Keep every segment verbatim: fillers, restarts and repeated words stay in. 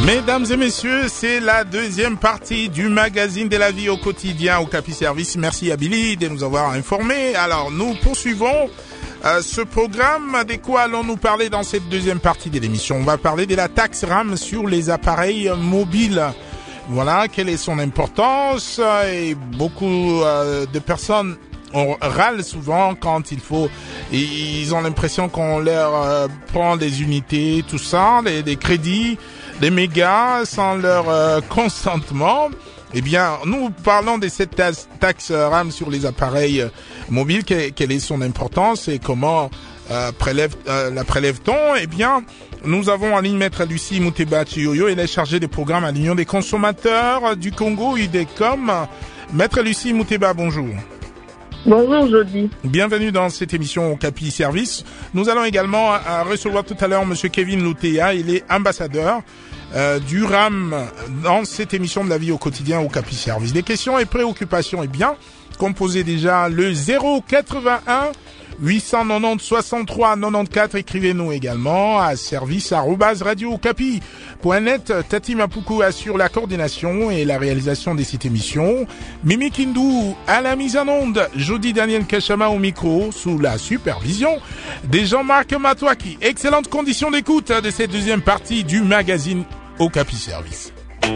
Mesdames et messieurs, c'est la deuxième partie du magazine de la vie au quotidien au Capi Service. Merci à Billy de nous avoir informés. Alors, nous poursuivons euh, ce programme. De quoi allons-nous parler dans cette deuxième partie de l'émission? On va parler de la taxe RAM sur les appareils mobiles. Voilà, quelle est son importance? Et beaucoup euh, de personnes on râle souvent quand il faut, ils ont l'impression qu'on leur euh, prend des unités, tout ça, des, des crédits, des mégas sans leur euh, consentement. Eh bien, nous parlons de cette taxe RAM sur les appareils mobiles. Quelle, quelle est son importance et comment euh, prélève, euh, la prélève-t-on? Eh bien, nous avons en ligne Maître Lucie Muteba Chiyoyo. Elle est chargée des programmes à l'Union des consommateurs du Congo, U D C O M. Maître Lucie Muteba, bonjour. Bonjour Jody. Bienvenue dans cette émission au Capi Service. Nous allons également euh, recevoir tout à l'heure Monsieur Kevin Lutea. Il est ambassadeur euh, du RAM dans cette émission de la vie au quotidien au Capi Service. Des questions et préoccupations, eh bien, composez déjà le zéro quatre-vingt-un huit cent quatre-vingt-dix soixante-trois quatre-vingt-quatorze. Écrivez-nous également à service arobase radio capi point net. Tati Mapuku assure la coordination et la réalisation de cette émission. Mimi Kindou à la mise en onde. Jody Daniel Kachama au micro sous la supervision de Jean-Marc Matouaki. Excellente condition d'écoute de cette deuxième partie du magazine au Capi Service.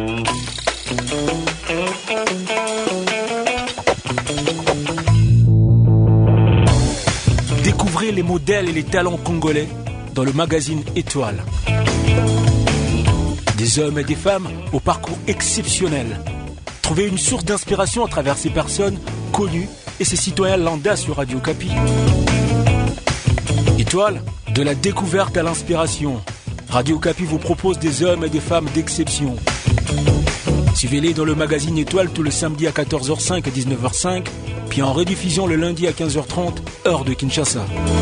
Découvrez les modèles et les talents congolais dans le magazine Étoile. Des hommes et des femmes au parcours exceptionnel. Trouvez une source d'inspiration à travers ces personnes connues et ces citoyens lambda sur Radio Capi. Étoile, de la découverte à l'inspiration. Radio Capi vous propose des hommes et des femmes d'exception. Suivez-les dans le magazine Étoile tout le samedi à quatorze heures cinq et dix-neuf heures cinq, puis en rediffusion le lundi à quinze heures trente, heure de Kinshasa.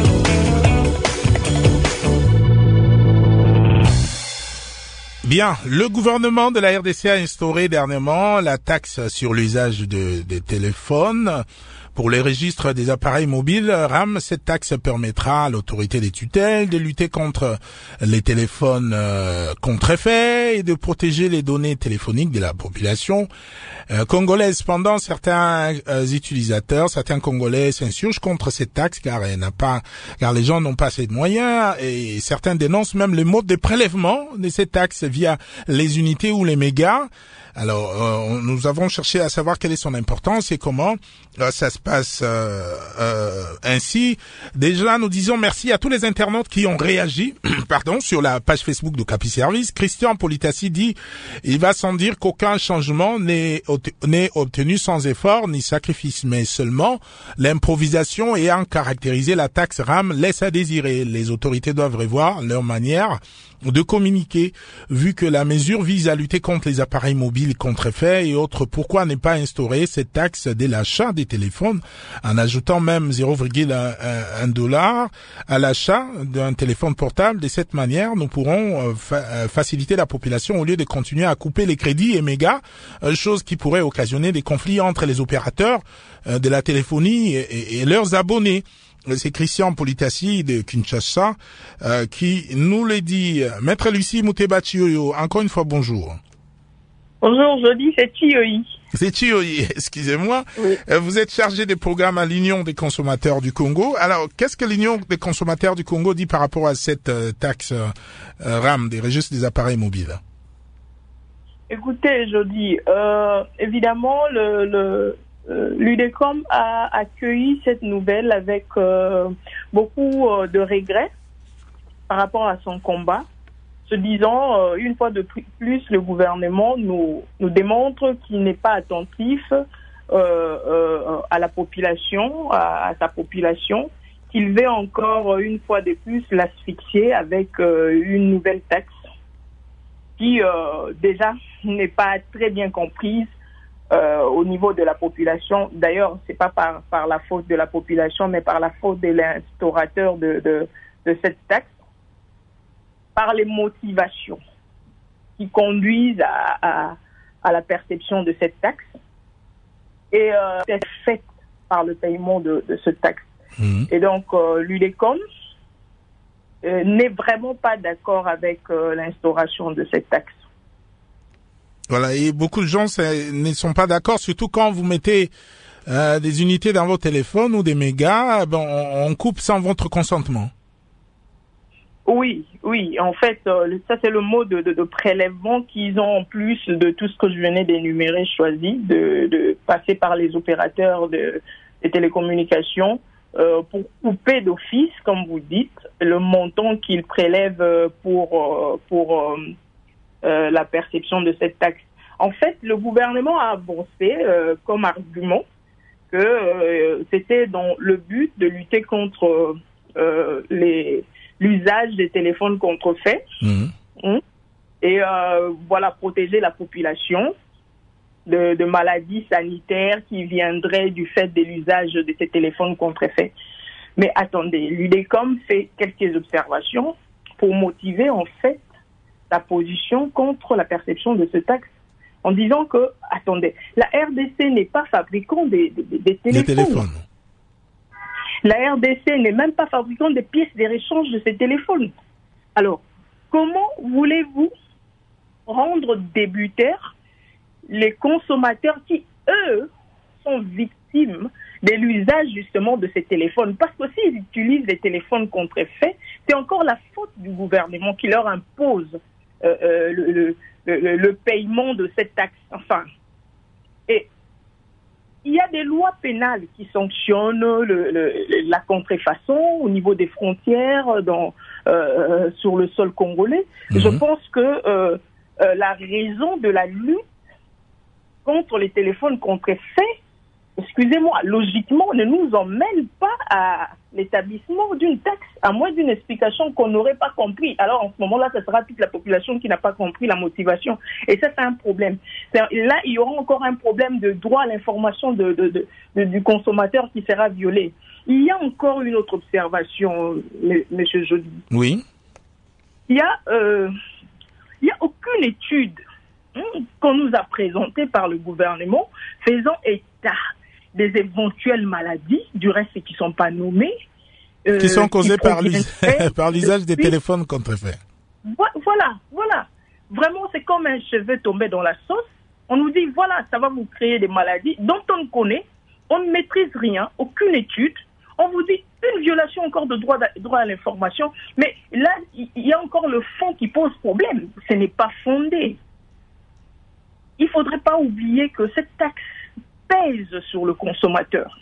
Bien, le gouvernement de la R D C a instauré dernièrement la taxe sur l'usage de, des téléphones. Pour les registres des appareils mobiles RAM, cette taxe permettra à l'autorité des tutelles de lutter contre les téléphones euh, contrefaits et de protéger les données téléphoniques de la population euh, congolaise. Cependant, certains euh, utilisateurs, certains Congolais s'insurgent contre cette taxe car elle n'a pas, car les gens n'ont pas assez de moyens et certains dénoncent même le mode de prélèvement de cette taxe via les unités ou les mégas. Alors, euh, nous avons cherché à savoir quelle est son importance et comment euh, ça se passe euh, euh, ainsi. Déjà, nous disons merci à tous les internautes qui ont réagi pardon, sur la page Facebook de Capi Service. Christian Politassi dit « Il va sans dire qu'aucun changement n'est, n'est obtenu sans effort ni sacrifice, mais seulement l'improvisation ayant caractérisé la taxe RAM laisse à désirer. Les autorités doivent revoir leur manière de communiquer, vu que la mesure vise à lutter contre les appareils mobiles contrefaits et autres. Pourquoi ne pas instaurer cette taxe dès l'achat des téléphones en ajoutant même zéro virgule un dollar à l'achat d'un téléphone portable? De cette manière, nous pourrons euh, fa- euh, faciliter la population au lieu de continuer à couper les crédits et mégas, euh, chose qui pourrait occasionner des conflits entre les opérateurs euh, de la téléphonie et, et, et leurs abonnés. C'est Christian Politassi de Kinshasa euh, qui nous le dit. Maître Lucie Muteba Chiyoyo, encore une fois, bonjour. Bonjour, Jody, c'est Chiyoyi. C'est Chiyoyi, excusez-moi. Oui. Euh, vous êtes chargé des programmes à l'Union des consommateurs du Congo. Alors, qu'est-ce que l'Union des consommateurs du Congo dit par rapport à cette euh, taxe euh, RAM, des registres des appareils mobiles? Écoutez, Jody, euh, évidemment, le... le... Euh, l'U D C O M a accueilli cette nouvelle avec euh, beaucoup euh, de regrets par rapport à son combat, se disant euh, une fois de plus le gouvernement nous nous démontre qu'il n'est pas attentif euh, euh, à la population, à, à sa population, qu'il veut encore une fois de plus l'asphyxier avec euh, une nouvelle taxe qui euh, déjà n'est pas très bien comprise Euh, au niveau de la population. D'ailleurs, c'est pas par, par la faute de la population, mais par la faute de l'instaurateur de, de, de cette taxe, par les motivations qui conduisent à, à, à la perception de cette taxe et euh, c'est fait par le paiement de, de cette taxe. Mmh. Et donc, euh, l'U D C O M euh, n'est vraiment pas d'accord avec euh, l'instauration de cette taxe. Voilà, et beaucoup de gens ne sont pas d'accord, surtout quand vous mettez euh, des unités dans vos téléphones ou des mégas, ben, on, on coupe sans votre consentement. Oui, oui. En fait, euh, ça c'est le mot de, de, de prélèvement qu'ils ont en plus de tout ce que je venais d'énumérer choisi, de, de passer par les opérateurs de, de télécommunications euh, pour couper d'office, comme vous dites, le montant qu'ils prélèvent pour euh, pour euh, euh, la perception de cette taxe. En fait, le gouvernement a avancé euh, comme argument que euh, c'était dans le but de lutter contre euh, les l'usage des téléphones contrefaits mmh. Mmh. et euh, voilà, protéger la population de, de maladies sanitaires qui viendraient du fait de l'usage de ces téléphones contrefaits. Mais attendez, l'U D E C O M fait quelques observations pour motiver en fait sa position contre la perception de ce taxe en disant que, attendez, la R D C n'est pas fabricant des, des, des téléphones. Les téléphones. La R D C n'est même pas fabricant des pièces de réchange de ces téléphones. Alors, comment voulez-vous rendre débuteurs les consommateurs qui, eux, sont victimes de l'usage justement de ces téléphones? Parce que s'ils utilisent des téléphones contrefaits, c'est encore la faute du gouvernement qui leur impose euh, euh, le, le, le, le paiement de cette taxe. Enfin, et il y a des lois pénales qui sanctionnent le, le, la contrefaçon au niveau des frontières dans, euh, sur le sol congolais. Mmh. Je pense que euh, euh, la raison de la lutte contre les téléphones contrefaits, excusez-moi, logiquement, ne nous emmène pas à l'établissement d'une taxe, à moins d'une explication qu'on n'aurait pas compris. Alors, en ce moment-là, ce sera toute la population qui n'a pas compris la motivation. Et ça, c'est un problème. C'est, là, il y aura encore un problème de droit à l'information de, de, de, de, du consommateur qui sera violé. Il y a encore une autre observation, M. Jody. Oui. Il y a, euh, il y a aucune étude hein, qu'on nous a présentée par le gouvernement faisant état des éventuelles maladies, du reste qui ne sont pas nommées. Euh, qui sont causées qui par, l'us- par l'usage des téléphones contrefaits. Voilà, voilà. Vraiment, c'est comme un cheveu tombé dans la sauce. On nous dit, voilà, ça va vous créer des maladies dont on connaît, on ne maîtrise rien, aucune étude. On vous dit une violation encore de droit, droit à l'information. Mais là, il y a encore le fond qui pose problème. Ce n'est pas fondé. Il ne faudrait pas oublier que cette taxe pèse sur le consommateur.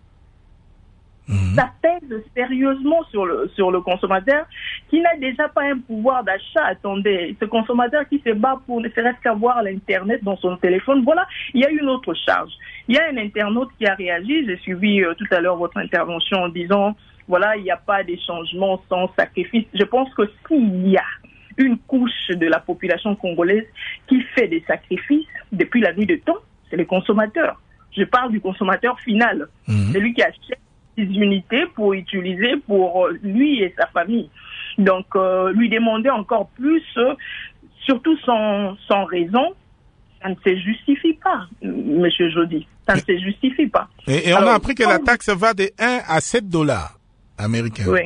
Mmh. Ça pèse sérieusement sur le, sur le consommateur qui n'a déjà pas un pouvoir d'achat. Attendez, ce consommateur qui se bat pour ne serait-ce qu'avoir l'Internet dans son téléphone, voilà, il y a une autre charge. Il y a un internaute qui a réagi, j'ai suivi euh, tout à l'heure votre intervention en disant, voilà, il n'y a pas des changements sans sacrifice. Je pense que s'il y a une couche de la population congolaise qui fait des sacrifices depuis la nuit de temps, c'est les consommateurs. Je parle du consommateur final, mmh. celui qui achète des unités pour utiliser pour lui et sa famille. Donc, euh, lui demander encore plus, euh, surtout sans, sans raison, ça ne se justifie pas, Monsieur Jody. Ça ne se justifie pas. Et, et on Alors, a appris que la taxe va de un à sept dollars américains. Oui.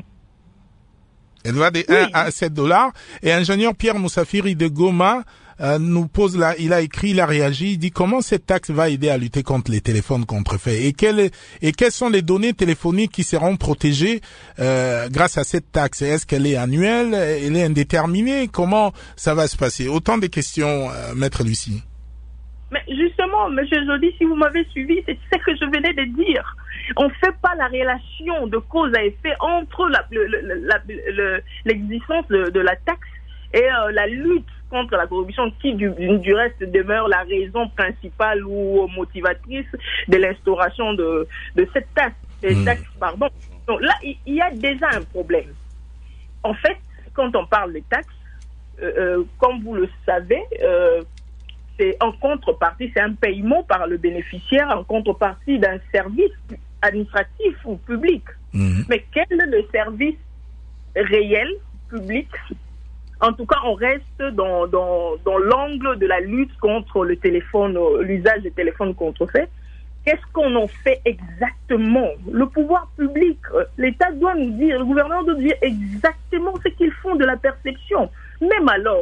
Elle va de oui. un à sept dollars. Et ingénieur Pierre Moussafiri de Goma euh, nous pose là, il a écrit, il a réagi, il dit comment cette taxe va aider à lutter contre les téléphones contrefaits et quelles et quelles sont les données téléphoniques qui seront protégées euh, grâce à cette taxe. Est-ce qu'elle est annuelle, elle est indéterminée? Comment ça va se passer? Autant de questions, euh, Maître Lucie. Mais justement, Monsieur Jody, si vous m'avez suivi, c'est ce que je venais de dire. On ne fait pas la relation de cause à effet entre la, le, le, la, le, l'existence de, de la taxe et euh, la lutte contre la corruption qui, du, du reste, demeure la raison principale ou motivatrice de l'instauration de, de cette taxe. Des mmh. taxes, pardon. Donc là, il, il y a déjà un problème. En fait, quand on parle de taxes, euh, euh, comme vous le savez, euh, c'est en contrepartie, c'est un paiement par le bénéficiaire en contrepartie d'un service administratif ou public. Mmh. Mais quel est le service réel, public? En tout cas, on reste dans, dans, dans l'angle de la lutte contre le téléphone, l'usage des téléphones contrefaits. Qu'est-ce qu'on en fait exactement? Le pouvoir public, l'État doit nous dire, le gouvernement doit nous dire exactement ce qu'ils font de la perception. Même alors,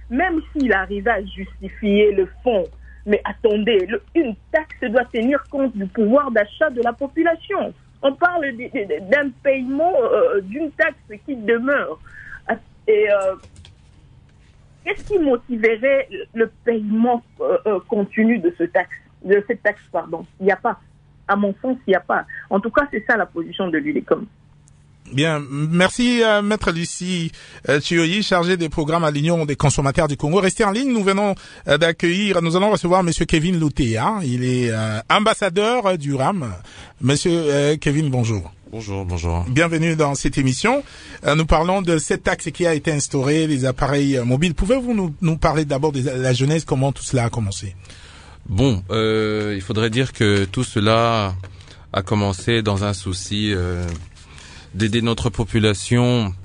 même s'il arrivait à justifier le fond, mais attendez, le, une taxe doit tenir compte du pouvoir d'achat de la population. On parle d- d- d'un paiement, euh, d'une taxe qui demeure. Et euh, qu'est-ce qui motiverait le paiement euh, euh, continu de ce taxe, de cette taxe, pardon? Il n'y a pas. À mon sens, il n'y a pas. En tout cas, c'est ça la position de l'UDECOM. Bien, merci euh, Maître Lucie euh, Chioyi, chargée des programmes à l'Union des consommateurs du Congo. Restez en ligne, nous venons euh, d'accueillir, nous allons recevoir Monsieur Kevin Loutea, il est euh, ambassadeur euh, du R A M. Monsieur euh, Kevin, bonjour. Bonjour, bonjour. Bienvenue dans cette émission. Euh, nous parlons de cette taxe qui a été instaurée, les appareils euh, mobiles. Pouvez-vous nous, nous parler d'abord de la genèse, comment tout cela a commencé? Bon, euh, il faudrait dire que tout cela a commencé dans un souci euh, d'aider notre population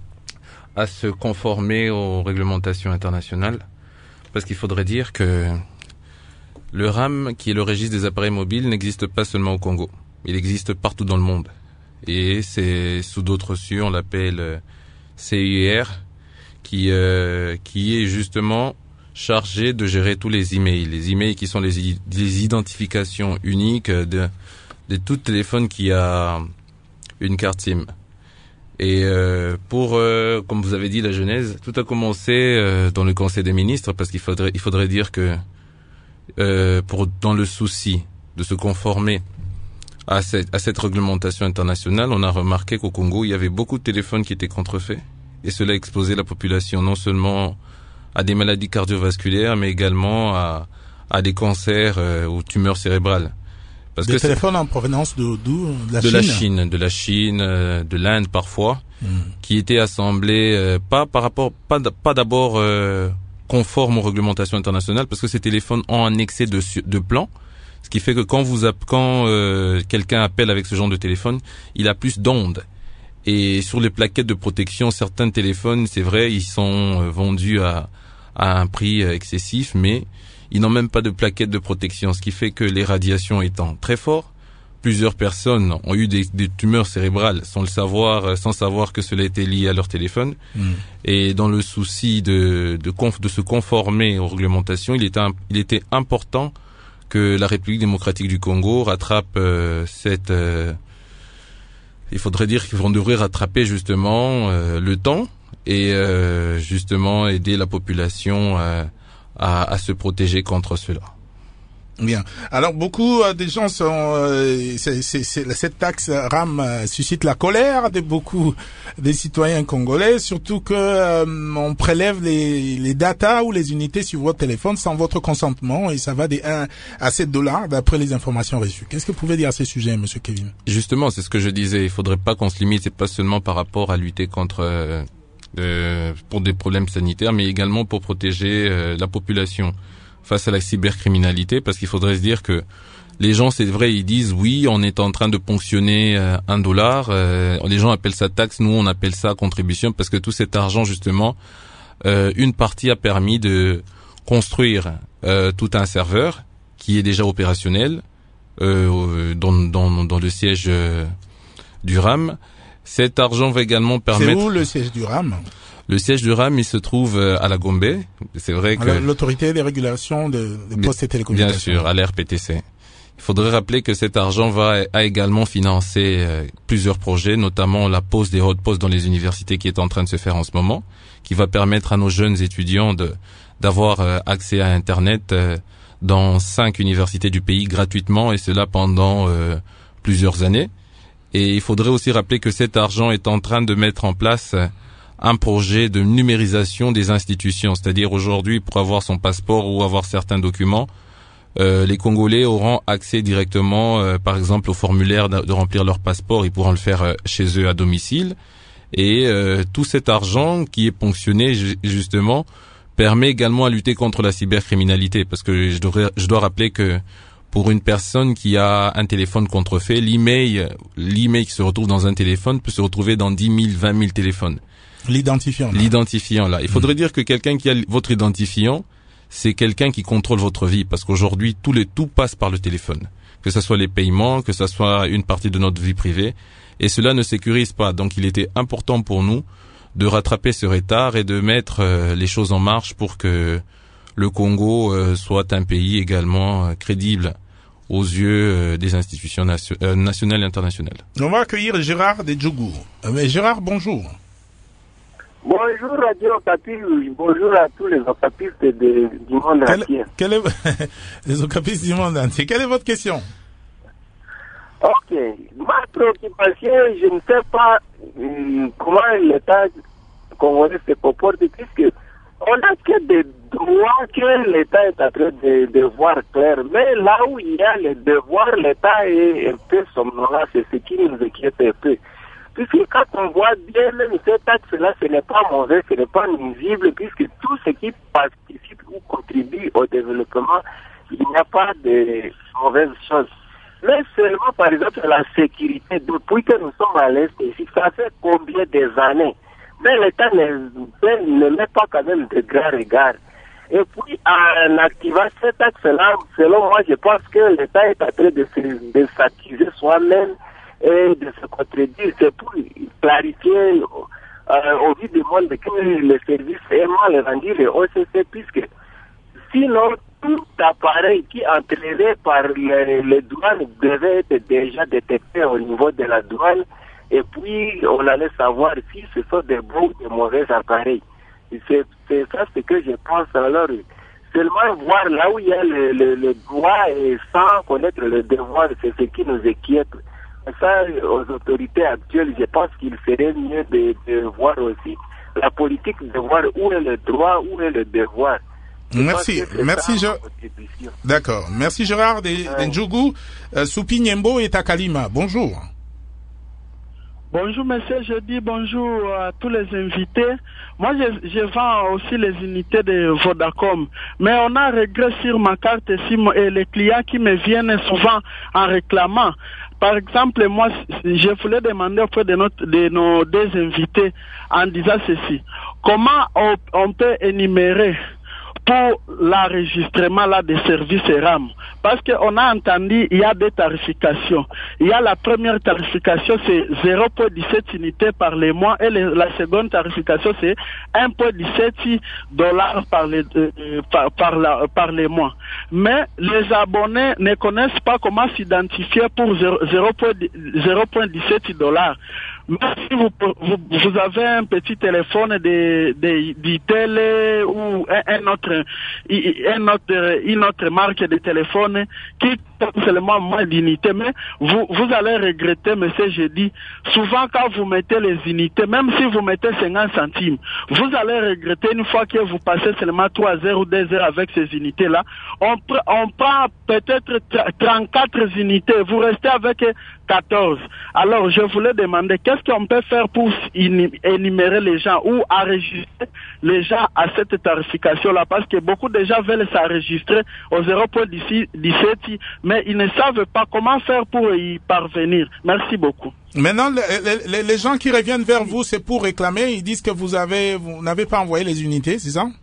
à se conformer aux réglementations internationales. Parce qu'il faudrait dire que le R A M, qui est le registre des appareils mobiles, n'existe pas seulement au Congo. Il existe partout dans le monde. Et c'est sous d'autres cieux, on l'appelle C I R, qui, euh, qui est justement chargé de gérer tous les emails. Les emails qui sont les, les identifications uniques de, de tout téléphone qui a une carte SIM. Et euh, pour, euh, comme vous avez dit, la genèse, tout a commencé euh, dans le Conseil des ministres, parce qu'il faudrait, il faudrait dire que euh, pour dans le souci de se conformer à cette, à cette réglementation internationale, on a remarqué qu'au Congo, il y avait beaucoup de téléphones qui étaient contrefaits, et cela a exposé la population non seulement à des maladies cardiovasculaires, mais également à, à des cancers euh, ou tumeurs cérébrales. Parce des que téléphones en provenance de d'où? De la de Chine. la Chine, de la Chine, euh, de l'Inde parfois, mm. qui étaient assemblés euh, pas par rapport, pas d- pas d'abord euh, conformes aux réglementations internationales, parce que ces téléphones ont un excès de de plans, ce qui fait que quand vous app- quand euh, quelqu'un appelle avec ce genre de téléphone, il a plus d'ondes. Et sur les plaquettes de protection, certains téléphones, c'est vrai, ils sont euh, vendus à à un prix euh, excessif, mais ils n'ont même pas de plaquettes de protection, ce qui fait que les radiations étant très fortes, plusieurs personnes ont eu des, des tumeurs cérébrales sans le savoir, sans savoir que cela était lié à leur téléphone. Mm. Et dans le souci de, de, conf, de se conformer aux réglementations, il était, il était important que la République démocratique du Congo rattrape euh, cette... Euh, il faudrait dire qu'on devrait rattraper justement euh, le temps et euh, justement aider la population euh, À, à se protéger contre cela. Bien. Alors beaucoup euh, des gens sont, euh, c'est, c'est, c'est, cette taxe R A M euh, suscite la colère de beaucoup des citoyens congolais, surtout que euh, on prélève les, les datas ou les unités sur votre téléphone sans votre consentement et ça va de un à sept dollars d'après les informations reçues. Qu'est-ce que vous pouvez dire à ce sujet, Monsieur Kevin? Justement, c'est ce que je disais. Il faudrait pas qu'on se limite, c'est pas seulement par rapport à lutter contre euh, Euh, pour des problèmes sanitaires, mais également pour protéger euh, la population face à la cybercriminalité, parce qu'il faudrait se dire que les gens, c'est vrai, ils disent oui, on est en train de ponctionner euh, un dollar, euh, les gens appellent ça taxe, nous on appelle ça contribution, parce que tout cet argent justement, euh, une partie a permis de construire euh, tout un serveur qui est déjà opérationnel euh, dans, dans, dans le siège euh, du R A M. Cet argent va également permettre... C'est où le siège du R A M? Le siège du R A M, il se trouve à la Gombe. C'est vrai que... L'autorité des régulations de, des postes et télécommunications. Bien sûr, à l'R P T C. Il faudrait rappeler que cet argent va a également financer euh, plusieurs projets, notamment la pose des hautes postes dans les universités qui est en train de se faire en ce moment, qui va permettre à nos jeunes étudiants de d'avoir euh, accès à Internet euh, dans cinq universités du pays gratuitement, et cela pendant euh, plusieurs années. Et il faudrait aussi rappeler que cet argent est en train de mettre en place un projet de numérisation des institutions. C'est-à-dire aujourd'hui, pour avoir son passeport ou avoir certains documents, euh, les Congolais auront accès directement, euh, par exemple, au formulaire de, de remplir leur passeport. Ils pourront le faire euh, chez eux à domicile. Et euh, tout cet argent qui est ponctionné, justement, permet également à lutter contre la cybercriminalité. Parce que je, devrais, je dois rappeler que pour une personne qui a un téléphone contrefait, l'email, l'email qui se retrouve dans un téléphone peut se retrouver dans dix mille, vingt mille téléphones. L'identifiant. Là. L'identifiant, là. Il faudrait mmh. dire que quelqu'un qui a votre identifiant, c'est quelqu'un qui contrôle votre vie, parce qu'aujourd'hui, tout les, tout passe par le téléphone. Que ce soit les paiements, que ce soit une partie de notre vie privée. Et cela ne sécurise pas. Donc, il était important pour nous de rattraper ce retard et de mettre euh, les choses en marche pour que le Congo euh, soit un pays également euh, crédible aux yeux euh, des institutions nation- euh, nationales et internationales. On va accueillir Gérard Desdjougou. Euh, mais Gérard, bonjour. Bonjour Radio Okapi, bonjour à tous les okapistes de, du monde Quel, entier. quel est, les okapistes du monde entier. Quelle est votre question? Ok, ma préoccupation, je ne sais pas hum, comment l'État congolais se comporte, puisque on n'a que des droits que l'État est en train de, de voir clair. Mais là où il y a les devoirs, l'État est un peu somnolent, c'est ce qui nous inquiète un peu. Puisque quand on voit bien, même cette axe-là, ce n'est pas mauvais, ce n'est pas nuisible, puisque tout ce qui participe ou contribue au développement, il n'y a pas de mauvaises choses. Mais seulement, par exemple, la sécurité, depuis que nous sommes à l'Est ici, ça fait combien des années? Mais l'État ne, ne met pas quand même de grands regards. Et puis, en activant cet axe-là, selon moi, je pense que l'État est en train de, de s'accuser soi-même et de se contredire. C'est pour clarifier euh, au vu du monde que le service est mal rendu, le O C C, puisque sinon, tout appareil qui entrerait par les, les douanes devait être déjà détecté au niveau de la douane, et puis on allait savoir si ce sont des bons ou des mauvais appareils. C'est, c'est ça ce que je pense. Alors, seulement voir là où il y a le, le, le droit et sans connaître le devoir, c'est ce qui nous inquiète. Ça, aux autorités actuelles, je pense qu'il serait mieux de, de voir aussi la politique, de voir où est le droit, où est le devoir. Je Merci, merci, je... D'accord. Merci Gérard Desdjougou. Euh, Soupi Nyembo et Takalima. Bonjour. Bonjour monsieur, je dis bonjour à tous les invités. Moi je, je vends aussi les unités de Vodacom, mais on a regret sur ma carte SIM et les clients qui me viennent souvent en réclamant. Par exemple, moi je voulais demander auprès de, notre, de nos deux invités en disant ceci. Comment on, on peut énumérer pour l'enregistrement là des services RAM? Parce qu'on a entendu, il y a des tarifications. Il y a la première tarification, c'est zéro virgule dix-sept unités par les mois, et le, la seconde tarification, c'est un virgule dix-sept dollars par les, euh, par, par, la, par les mois. Mais les abonnés ne connaissent pas comment s'identifier pour zéro virgule dix-sept dollars. Mais si vous, vous, vous avez un petit téléphone de, de, de télé ou un, un autre, un autre, une autre marque de téléphone qui coûte seulement moins d'unités, mais vous, vous allez regretter, monsieur, je dis, souvent quand vous mettez les unités, même si vous mettez cinquante centimes, vous allez regretter une fois que vous passez seulement trois heures ou deux heures avec ces unités-là. On, pr- on prend peut-être trente-quatre unités, vous restez avec quatorze. Alors, je voulais demander, qu'est-ce qu'on peut faire pour énumérer les gens ou enregistrer les gens à cette tarification-là? Parce que beaucoup de gens veulent s'enregistrer au zéro virgule dix-sept, mais ils ne savent pas comment faire pour y parvenir. Merci beaucoup. Maintenant, les, les, les gens qui reviennent vers vous, c'est pour réclamer. Ils disent que vous avez, vous n'avez pas envoyé les unités, c'est ça?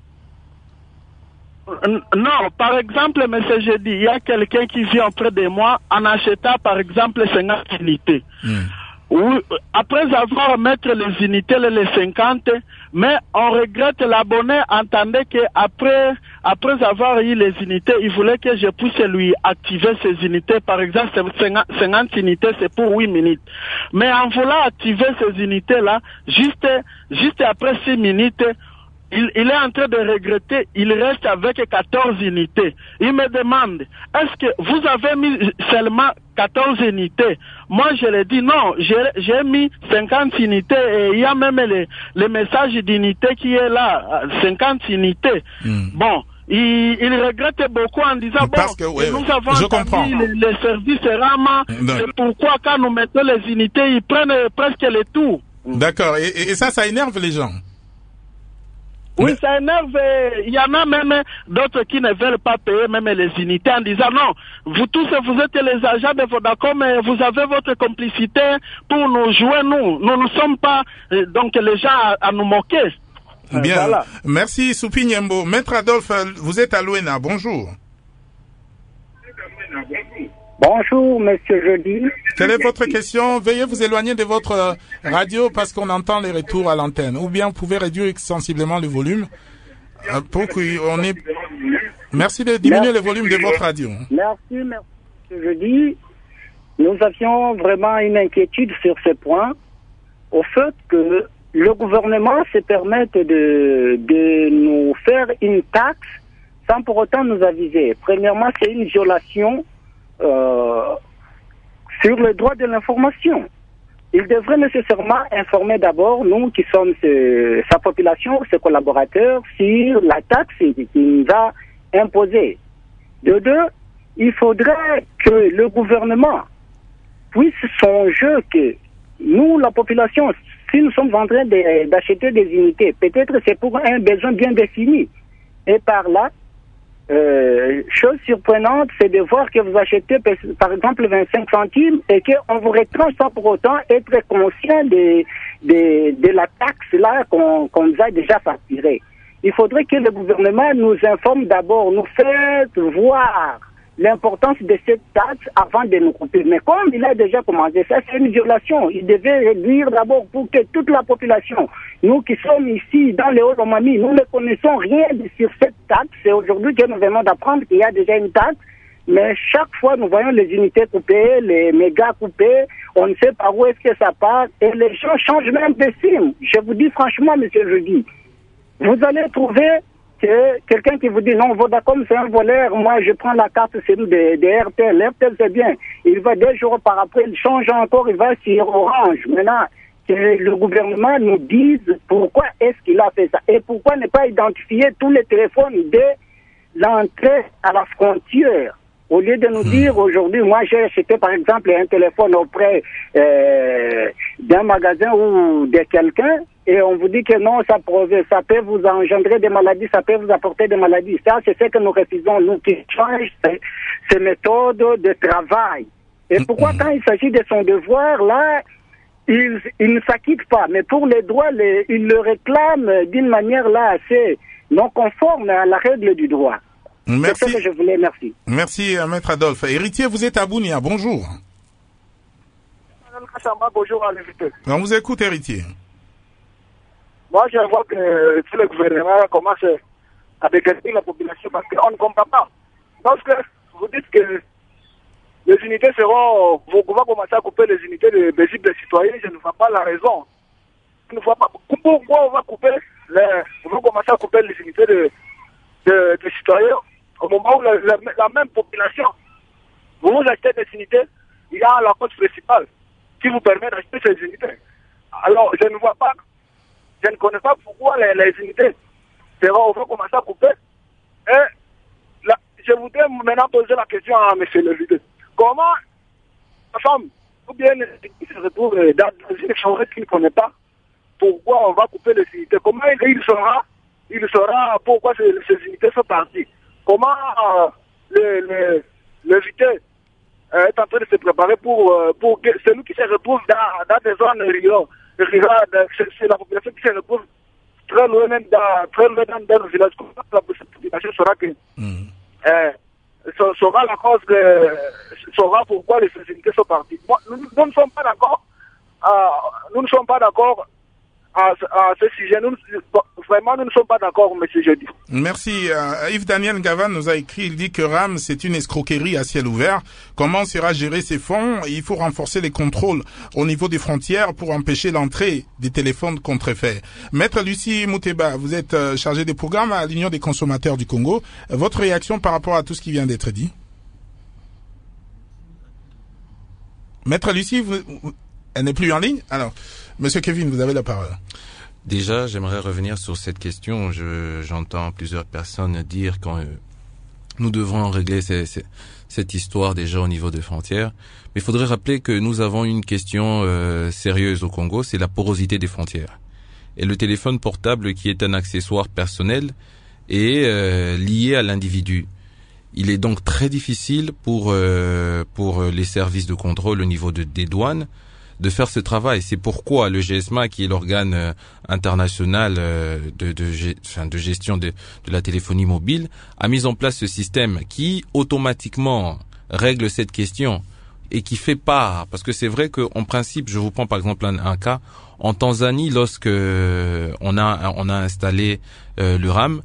Non, par exemple, monsieur, je dis, il y a quelqu'un qui vient auprès de moi en achetant, par exemple, cinquante unités. Mm. Ou, après avoir mis les unités, les cinquante, mais on regrette l'abonné, entendait que après, après avoir eu les unités, il voulait que je puisse lui activer ces unités. Par exemple, cinquante unités, c'est pour huit minutes. Mais en voulant activer ces unités-là, juste, juste après six minutes, Il, il est en train de regretter, il reste avec quatorze unités. Il me demande, est-ce que vous avez mis seulement quatorze unités? Moi, je lui dis non, j'ai, j'ai mis cinquante unités et il y a même le, le message d'unité qui est là, cinquante unités. Mm. Bon. Il, il regrette beaucoup en disant, Parce bon, que, ouais, nous avons je entendu les, les services RAM, c'est pourquoi quand nous mettons les unités, ils prennent presque le tout. D'accord, et, et, et ça, ça énerve les gens? Oui, ça énerve. Il y en a même d'autres qui ne veulent pas payer même les unités en disant non, vous tous vous êtes les agents de Vodacom et vous avez votre complicité pour nous jouer, nous. Nous ne sommes pas donc les gens à, à nous moquer. Bien, voilà. Merci Soupi Nyembo. Maître Adolphe, vous êtes à Luena, bonjour. Bonjour, monsieur Jeudi. Quelle est votre question? Veuillez vous éloigner de votre radio parce qu'on entend les retours à l'antenne. Ou bien vous pouvez réduire sensiblement le volume euh, pour qu'on ait... Merci de diminuer merci. le volume de votre radio. Merci, merci, monsieur Jeudi. Nous avions vraiment une inquiétude sur ce point, au fait que le gouvernement se permette de, de nous faire une taxe sans pour autant nous aviser. Premièrement, c'est une violation euh, sur le droit de l'information. Il devrait nécessairement informer d'abord, nous qui sommes ce, sa population, ses collaborateurs, sur la taxe qu'il nous a imposée. De deux, il faudrait que le gouvernement puisse songer que nous, la population, si nous sommes en train de, d'acheter des unités, peut-être c'est pour un besoin bien défini. Et par là, euh, chose surprenante, c'est de voir que vous achetez par exemple vingt-cinq centimes et qu'on vous retranche sans pour autant être conscient de, de, de la taxe là qu'on, qu'on nous a déjà facturée. Il faudrait que le gouvernement nous informe d'abord, nous fasse voir l'importance de cette taxe avant de nous couper. Mais comme il a déjà commencé, ça c'est une violation. Il devait réduire d'abord pour que toute la population, nous qui sommes ici dans les Haut-Lomami, nous ne connaissons rien sur cette taxe. C'est aujourd'hui que nous venons d'apprendre qu'il y a déjà une taxe. Mais chaque fois, nous voyons les unités coupées, les mégas coupés, on ne sait pas où est-ce que ça part. Et les gens changent même de sim. Je vous dis franchement, monsieur Jeudi, vous allez trouver que quelqu'un qui vous dit non, Vodacom c'est un voleur, moi je prends la carte c'est de, de R T L, R T L c'est bien, il va deux jours par après, il change encore, il va sur Orange. Maintenant, que le gouvernement nous dise pourquoi est-ce qu'il a fait ça et pourquoi ne pas identifier tous les téléphones dès l'entrée à la frontière. Au lieu de nous dire aujourd'hui, moi j'ai acheté par exemple un téléphone auprès euh, d'un magasin ou de quelqu'un et on vous dit que non, ça, ça peut vous engendrer des maladies, ça peut vous apporter des maladies. Ça, c'est ce que nous refusons, nous qui changeons ces, ces méthodes de travail. Et pourquoi quand il s'agit de son devoir, là, il, il ne s'acquitte pas. Mais pour les droits, les, il le réclame d'une manière là assez non conforme à la règle du droit. Merci. C'est ce que je voulais, merci. Merci, Maître Adolphe. Héritier, vous êtes à Bounia, bonjour. Madame Kassamba, bonjour à l'invité. On vous écoute, Héritier. Moi, je vois que tout le gouvernement commence à dégager la population parce qu'on ne comprend pas. Parce que vous dites que les unités seront, on va commencer à couper les unités de visibles des citoyens, je ne vois pas la raison. Je ne vois pas pourquoi on va couper, les, on va commencer à couper les unités de, de, de citoyens au moment où la, la, la même population, vous vous achetez des unités, il y a la cause principale qui vous permet d'acheter ces unités. Alors, je ne vois pas. Je ne connais pas pourquoi les, les unités seront, on va commencer à couper. Et là, je voudrais maintenant poser la question à M. le leader. Comment la femme, ou bien qui se retrouve dans une chambre qu'il ne connaît pas, pourquoi on va couper les unités? Comment il, il saura, il saura pourquoi ces, ces unités sont parties? Comment euh, le, le, le leader euh, est en train de se préparer pour, euh, pour que celui qui se retrouve dans, dans des zones rurales, c'est la population qui se retrouve très loin, même dans, très loin dans, dans le village. La population saura que mm. euh, saura la cause de, saura pourquoi les unités sont parties. Moi, nous, nous ne sommes pas d'accord. Euh, nous ne sommes pas d'accord à, à ce sujet. Nous, vraiment, nous ne sommes pas d'accord, monsieur Jeudi. Merci. Euh, Yves-Daniel Gavan nous a écrit, il dit que RAM, c'est une escroquerie à ciel ouvert. Comment sera géré ces fonds? Il faut renforcer les contrôles au niveau des frontières pour empêcher l'entrée des téléphones contrefaits. Maître Lucie Mouteba, vous êtes euh, chargé des programmes à l'Union des consommateurs du Congo. Votre réaction par rapport à tout ce qui vient d'être dit? Maître Lucie, vous, elle n'est plus en ligne? Alors, Monsieur Kevin, vous avez la parole. Déjà, j'aimerais revenir sur cette question. Je, j'entends plusieurs personnes dire que euh, nous devrons régler ces, ces, cette histoire déjà au niveau des frontières. Mais il faudrait rappeler que nous avons une question euh, sérieuse au Congo, c'est la porosité des frontières. Et le téléphone portable, qui est un accessoire personnel, est euh, lié à l'individu. Il est donc très difficile pour euh, pour les services de contrôle au niveau de, des douanes de faire ce travail. C'est pourquoi le G S M A, qui est l'organe euh, international euh, de, de, enfin, de gestion de, de la téléphonie mobile, a mis en place ce système qui automatiquement règle cette question et qui fait part, parce que c'est vrai qu'en principe, je vous prends par exemple un, un cas, en Tanzanie, lorsque on a on a installé euh, le RAM,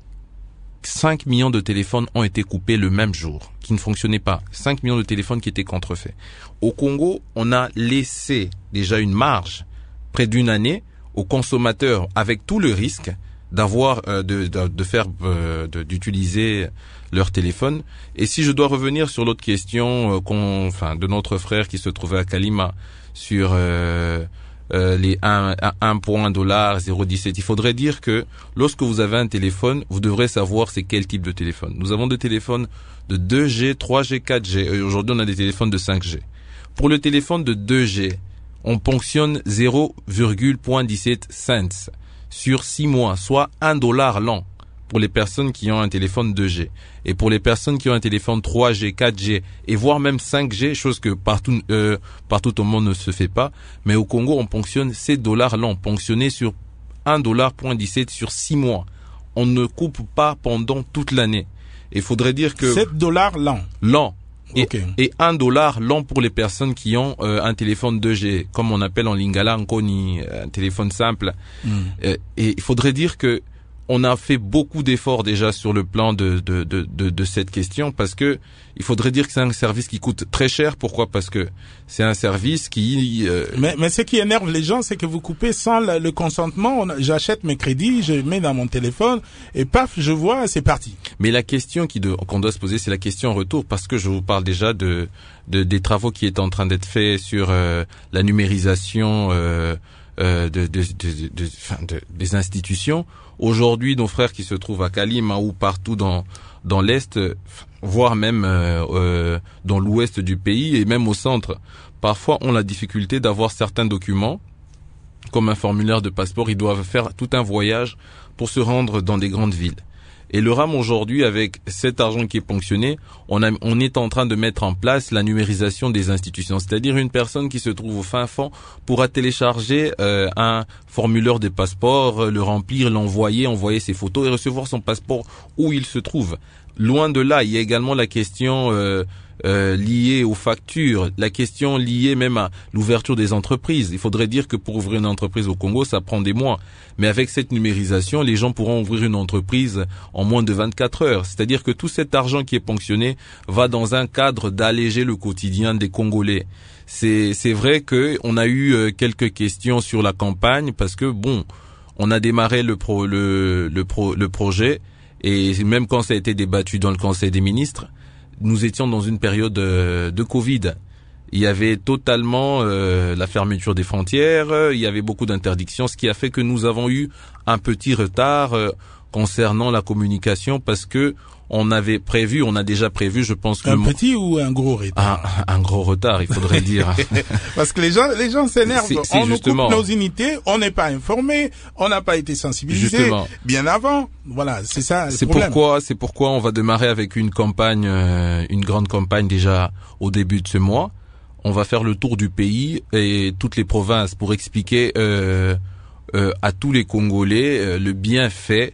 cinq millions de téléphones ont été coupés le même jour, qui ne fonctionnaient pas. cinq millions de téléphones qui étaient contrefaits. Au Congo, on a laissé déjà une marge, près d'une année, aux consommateurs, avec tout le risque d'avoir, euh, de, de, de faire, euh, de, d'utiliser leur téléphone. Et si je dois revenir sur l'autre question, euh, qu'on, enfin, de notre frère qui se trouvait à Kalima, sur euh, Euh, les un dollar zéro virgule dix-sept. Il faudrait dire que lorsque vous avez un téléphone, vous devrez savoir c'est quel type de téléphone. Nous avons des téléphones de deux G, trois G, quatre G. Et aujourd'hui, on a des téléphones de cinq G. Pour le téléphone de deux G, on ponctionne zéro virgule dix-sept cents sur six mois, soit un dollar l'an pour les personnes qui ont un téléphone deux G. Et pour les personnes qui ont un téléphone trois G, quatre G et voire même cinq G, chose que partout euh, partout au monde ne se fait pas, mais au Congo on ponctionne sept dollars l'an, ponctionné sur un dollar dix-sept sur six mois. On ne coupe pas pendant toute l'année. Il faudrait dire que sept dollars l'an. L'an. Et, okay. et un dollar l'an pour les personnes qui ont euh, un téléphone deux G, comme on appelle en lingala nkoni, un téléphone simple. Mm. Euh, et il faudrait dire que on a fait beaucoup d'efforts déjà sur le plan de, de, de, de, de cette question, parce que il faudrait dire que c'est un service qui coûte très cher. Pourquoi? Parce que c'est un service qui... Euh... Mais, mais ce qui énerve les gens, c'est que vous coupez sans le, le consentement. On, j'achète mes crédits, je mets dans mon téléphone et paf, je vois, c'est parti. Mais la question qui de, qu'on doit se poser, c'est la question en retour, parce que je vous parle déjà de, de des travaux qui est en train d'être faits sur euh, la numérisation euh, euh, de, de, de, de, de, de, des institutions. Aujourd'hui, nos frères qui se trouvent à Kalima ou partout dans dans l'est, voire même euh, euh, dans l'ouest du pays et même au centre, parfois ont la difficulté d'avoir certains documents, comme un formulaire de passeport. Ils doivent faire tout un voyage pour se rendre dans des grandes villes. Et le RAM aujourd'hui, avec cet argent qui est ponctionné, on, a, on est en train de mettre en place la numérisation des institutions. C'est-à-dire une personne qui se trouve au fin fond pourra télécharger euh, un formulaire de passeport, le remplir, l'envoyer, envoyer ses photos et recevoir son passeport où il se trouve. Loin de là, il y a également la question euh, euh, liée aux factures, la question liée même à l'ouverture des entreprises. Il faudrait dire que pour ouvrir une entreprise au Congo, ça prend des mois. Mais avec cette numérisation, les gens pourront ouvrir une entreprise en moins de vingt-quatre heures. C'est-à-dire que tout cet argent qui est ponctionné va dans un cadre d'alléger le quotidien des Congolais. C'est, c'est vrai que on a eu quelques questions sur la campagne, parce que bon, on a démarré le pro, le, le pro, le projet, et même quand ça a été débattu dans le Conseil des ministres, nous étions dans une période de, de Covid. Il y avait totalement euh, la fermeture des frontières, il y avait beaucoup d'interdictions, ce qui a fait que nous avons eu un petit retard euh, concernant la communication, parce que on avait prévu, on a déjà prévu, je pense que... Un le... petit ou un gros retard? Un, un gros retard, il faudrait dire. Parce que les gens, les gens s'énervent. C'est, c'est on justement... nous coupe nos unités, on n'est pas informé, on n'a pas été sensibilisé justement. Bien avant. Voilà, c'est ça. C'est le problème. pourquoi, c'est pourquoi on va démarrer avec une campagne, euh, une grande campagne déjà au début de ce mois. On va faire le tour du pays et toutes les provinces pour expliquer euh, euh, à tous les Congolais euh, le bienfait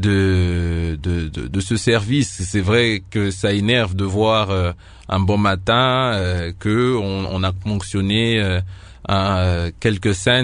de, de de de ce service. C'est vrai que ça énerve de voir euh, un bon matin euh, que on, on a ponctionné euh, un, quelques cents,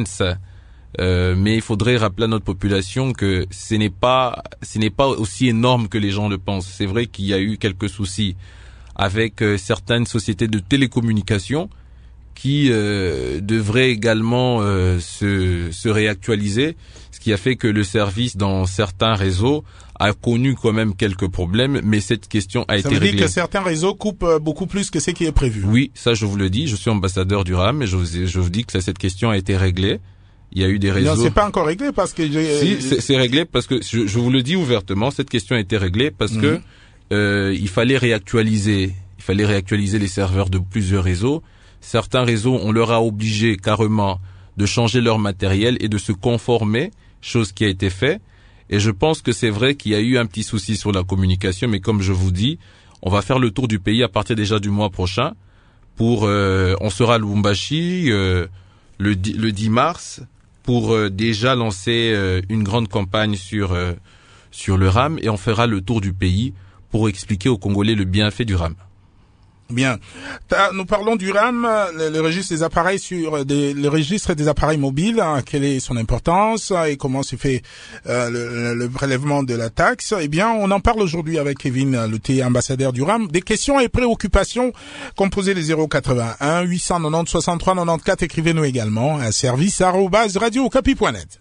euh, mais il faudrait rappeler à notre population que ce n'est pas ce n'est pas aussi énorme que les gens le pensent. C'est vrai qu'il y a eu quelques soucis avec euh, certaines sociétés de télécommunications qui euh, devraient également euh, se, se réactualiser, ce qui a fait que le service dans certains réseaux a connu quand même quelques problèmes, mais cette question a ça été veut réglée. dire que certains réseaux coupent beaucoup plus que ce qui est prévu. Oui, ça je vous le dis, je suis ambassadeur du RAM et je vous, je vous dis que cette question a été réglée. Il y a eu des réseaux... Non, c'est pas encore réglé parce que j'ai... Si, c'est, c'est réglé parce que, je, je vous le dis ouvertement, cette question a été réglée parce mmh. que euh, il fallait réactualiser, il fallait réactualiser les serveurs de plusieurs réseaux. Certains réseaux, on leur a obligé carrément de changer leur matériel et de se conformer, chose qui a été faite. Et je pense que c'est vrai qu'il y a eu un petit souci sur la communication, mais comme je vous dis, on va faire le tour du pays à partir déjà du mois prochain. Pour, euh, on sera à Lubumbashi euh, le, le dix mars pour euh, déjà lancer euh, une grande campagne sur euh, sur le RAM, et on fera le tour du pays pour expliquer aux Congolais le bienfait du RAM. Bien. Nous parlons du RAM, le, le registre des appareils sur des, le registre des appareils mobiles. Hein, quelle est son importance et comment se fait euh, le, le prélèvement de la taxe? Eh bien, on en parle aujourd'hui avec Kevin Leté, ambassadeur du RAM. Des questions et préoccupations, composez les zéro quatre-vingt-un huit cent quatre-vingt-dix soixante-trois quatre-vingt-quatorze. Écrivez-nous également à service arobase radio okapi point net.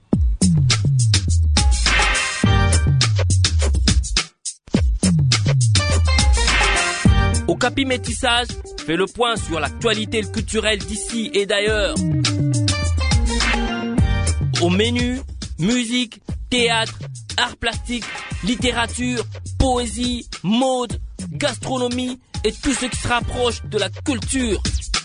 Okapi Métissage fait le point sur l'actualité culturelle d'ici et d'ailleurs. Au menu, musique, théâtre, arts plastiques, littérature, poésie, mode, gastronomie et tout ce qui se rapproche de la culture.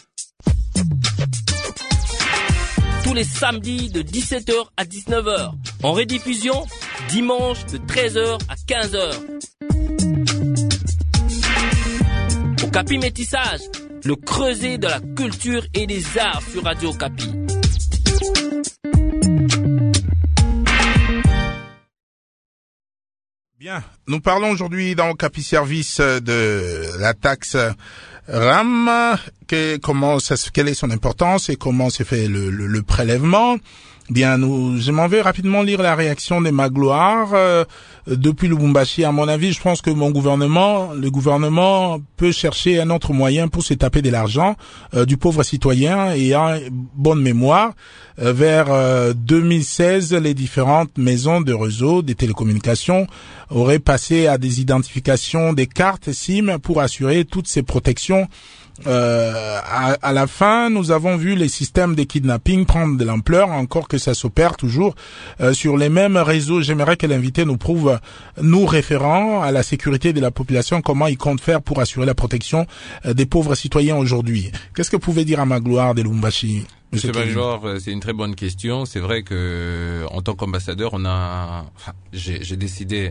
Tous les samedis de dix-sept heures à dix-neuf heures. En rediffusion, dimanche de treize heures à quinze heures. Okapi Métissage, le creuset de la culture et des arts sur Radio Okapi. Bien, nous parlons aujourd'hui dans Okapi Service de la taxe RAM, que, comment ça, quelle est son importance et comment s'est fait le, le, le prélèvement. Bien, nous, je m'en vais rapidement lire la réaction des Magloire euh, depuis Lubumbashi. À mon avis, je pense que mon gouvernement, le gouvernement peut chercher un autre moyen pour se taper de l'argent euh, du pauvre citoyen ayant bonne mémoire. Euh, vers euh, deux mille seize, les différentes maisons de réseau des télécommunications auraient passé à des identifications des cartes SIM pour assurer toutes ces protections. Euh, à, à la fin, nous avons vu les systèmes de kidnapping prendre de l'ampleur, encore que ça s'opère toujours euh, sur les mêmes réseaux. J'aimerais que l'invité nous prouve, nous référant à la sécurité de la population, comment il compte faire pour assurer la protection euh, des pauvres citoyens aujourd'hui. Qu'est-ce que vous pouvez dire à Magloire de Lubumbashi? Monsieur Magloire, c'est une très bonne question. C'est vrai que en tant qu'ambassadeur, on a, enfin, j'ai, j'ai décidé.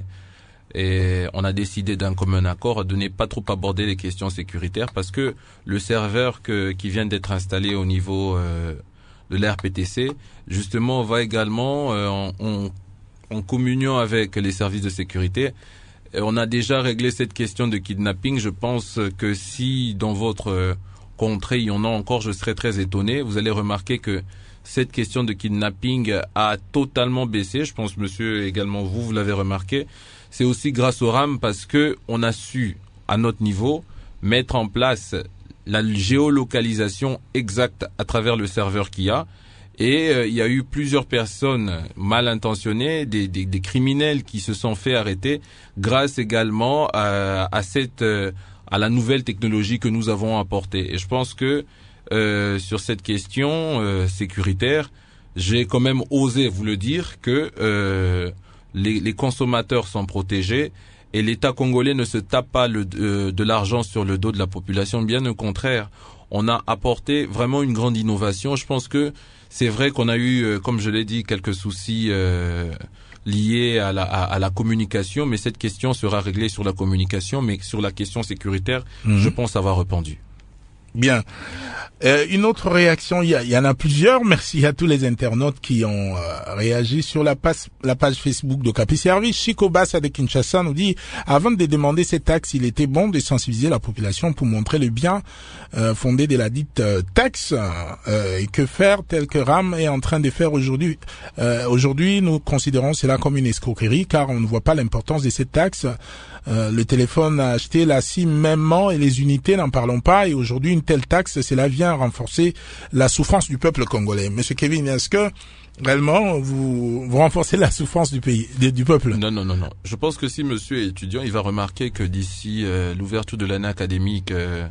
Et on a décidé d'un commun accord de ne pas trop aborder les questions sécuritaires parce que le serveur que, qui vient d'être installé au niveau euh, de l'R P T C, justement, va également euh, en, en, en communion avec les services de sécurité. Et on a déjà réglé cette question de kidnapping. Je pense que si dans votre contrée il y en a encore, je serais très étonné. Vous allez remarquer que cette question de kidnapping a totalement baissé. Je pense, monsieur, également vous, vous l'avez remarqué. C'est aussi grâce au RAM parce que on a su, à notre niveau, mettre en place la géolocalisation exacte à travers le serveur qu'il y a. Et euh, il y a eu plusieurs personnes mal intentionnées, des, des, des criminels qui se sont fait arrêter grâce également à, à cette, euh, à la nouvelle technologie que nous avons apportée. Et je pense que euh, sur cette question euh, sécuritaire, j'ai quand même osé vous le dire que euh, Les, les consommateurs sont protégés et l'État congolais ne se tape pas le, euh, de l'argent sur le dos de la population. Bien au contraire, on a apporté vraiment une grande innovation. Je pense que c'est vrai qu'on a eu, euh, comme je l'ai dit, quelques soucis euh, liés à la, à, à la communication, mais cette question sera réglée sur la communication, mais sur la question sécuritaire, mmh. je pense avoir répondu. Bien. Euh, une autre réaction, il y, y en a plusieurs. Merci à tous les internautes qui ont euh, réagi sur la page, la page Facebook de Okapi Service. Chico Bassa de Kinshasa nous dit, avant de demander ces taxes, il était bon de sensibiliser la population pour montrer le bien euh, fondé de la dite euh, taxe euh, et que faire tel que RAM est en train de faire aujourd'hui. Euh, aujourd'hui, nous considérons cela comme une escroquerie car on ne voit pas l'importance de cette taxe. Euh, le téléphone a acheté la SIM mêmement et les unités, n'en parlons pas. Et aujourd'hui, une telle taxe, cela vient renforcer la souffrance du peuple congolais. Monsieur Kevin, est-ce que réellement vous, vous renforcez la souffrance du pays, du peuple? Non, non, non, non. Je pense que si monsieur est étudiant, il va remarquer que d'ici euh, l'ouverture de l'année académique euh,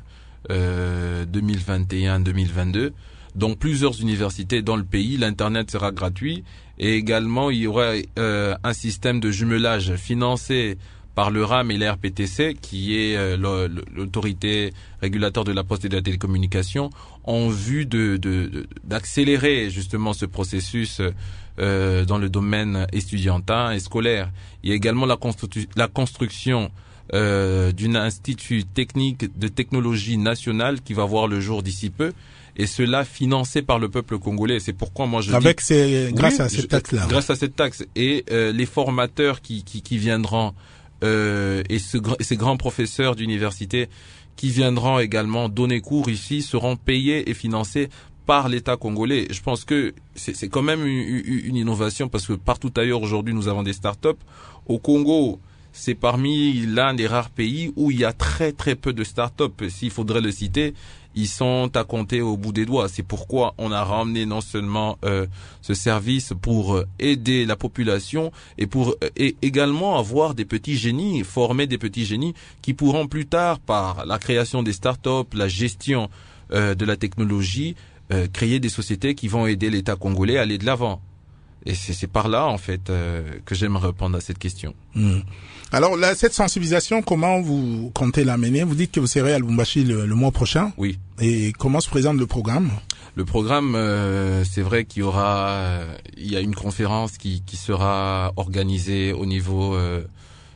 euh, deux mille vingt et un deux mille vingt-deux, dans plusieurs universités dans le pays, l'internet sera gratuit et également il y aura euh, un système de jumelage financé par le RAM et l'R P T C, qui est euh, l'autorité régulateur de la poste et de la télécommunication, en vue de, de, de d'accélérer justement ce processus euh, dans le domaine estudiantin et scolaire. Il y a également la, constru- la construction euh, d'un institut technique de technologie nationale qui va voir le jour d'ici peu. Et cela financé par le peuple congolais. C'est pourquoi moi je Avec dis... ces, grâce oui, à cette taxe-là. Grâce à cette taxe. Et euh, les formateurs qui, qui, qui viendront... Euh, et, ce, et ces grands professeurs d'université qui viendront également donner cours ici seront payés et financés par l'État congolais. Je pense que c'est, c'est quand même une, une innovation parce que partout ailleurs aujourd'hui nous avons des startups. Au Congo, c'est parmi l'un des rares pays où il y a très très peu de startups. S'il faudrait le citer, ils sont à compter au bout des doigts. C'est pourquoi on a ramené non seulement euh, ce service pour aider la population et pour euh, et également avoir des petits génies, former des petits génies qui pourront plus tard, par la création des startups, la gestion euh, de la technologie, euh, créer des sociétés qui vont aider l'État congolais à aller de l'avant. Et c'est, c'est par là, en fait, euh, que j'aimerais répondre à cette question. Mmh. Alors, là, cette sensibilisation, comment vous comptez la mener? Vous dites que vous serez à Lubumbashi le, le mois prochain. Oui. Et comment se présente le programme? Le programme, euh, c'est vrai qu'il y aura, euh, il y a une conférence qui, qui sera organisée au niveau euh,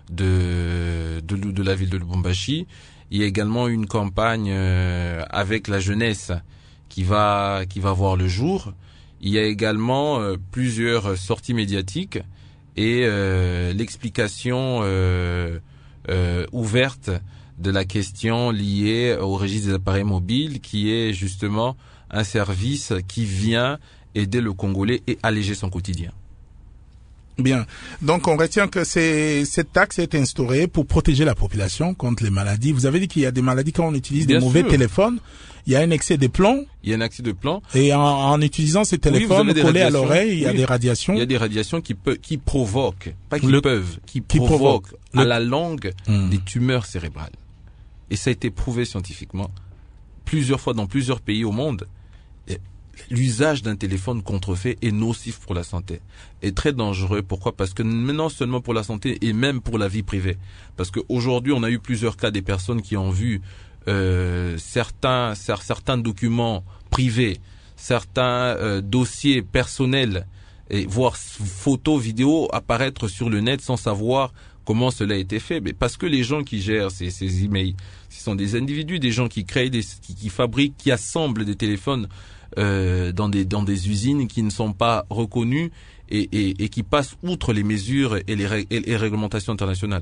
de, de de la ville de Lubumbashi. Il y a également une campagne euh, avec la jeunesse qui va qui va voir le jour. Il y a également euh, plusieurs sorties médiatiques et euh, l'explication euh, euh, ouverte de la question liée au registre des appareils mobiles, qui est justement un service qui vient aider le Congolais et alléger son quotidien. Bien. Donc, on retient que c'est, cette taxe est instaurée pour protéger la population contre les maladies. Vous avez dit qu'il y a des maladies quand on utilise Bien des mauvais sûr. téléphones. Il y a un excès de plomb. Il y a un accès de plomb. Et en, en utilisant ces téléphones oui, collés à l'oreille, il y a oui. des radiations. Il y a des radiations qui peuvent, qui provoquent, pas qui Le, peuvent, qui, qui provoquent provoque. à Le... la langue mmh. des tumeurs cérébrales. Et ça a été prouvé scientifiquement plusieurs fois dans plusieurs pays au monde. Et l'usage d'un téléphone contrefait est nocif pour la santé, est très dangereux. Pourquoi? Parce que non seulement pour la santé et même pour la vie privée. Parce qu'aujourd'hui, on a eu plusieurs cas des personnes qui ont vu euh, certains certains documents privés, certains euh, dossiers personnels, et voire photos, vidéos apparaître sur le net sans savoir comment cela a été fait. Mais parce que les gens qui gèrent ces, ces emails, ce sont des individus, des gens qui créent, des, qui, qui fabriquent, qui assemblent des téléphones euh, dans des dans des usines qui ne sont pas reconnues et, et, et qui passent outre les mesures et les, et les réglementations internationales.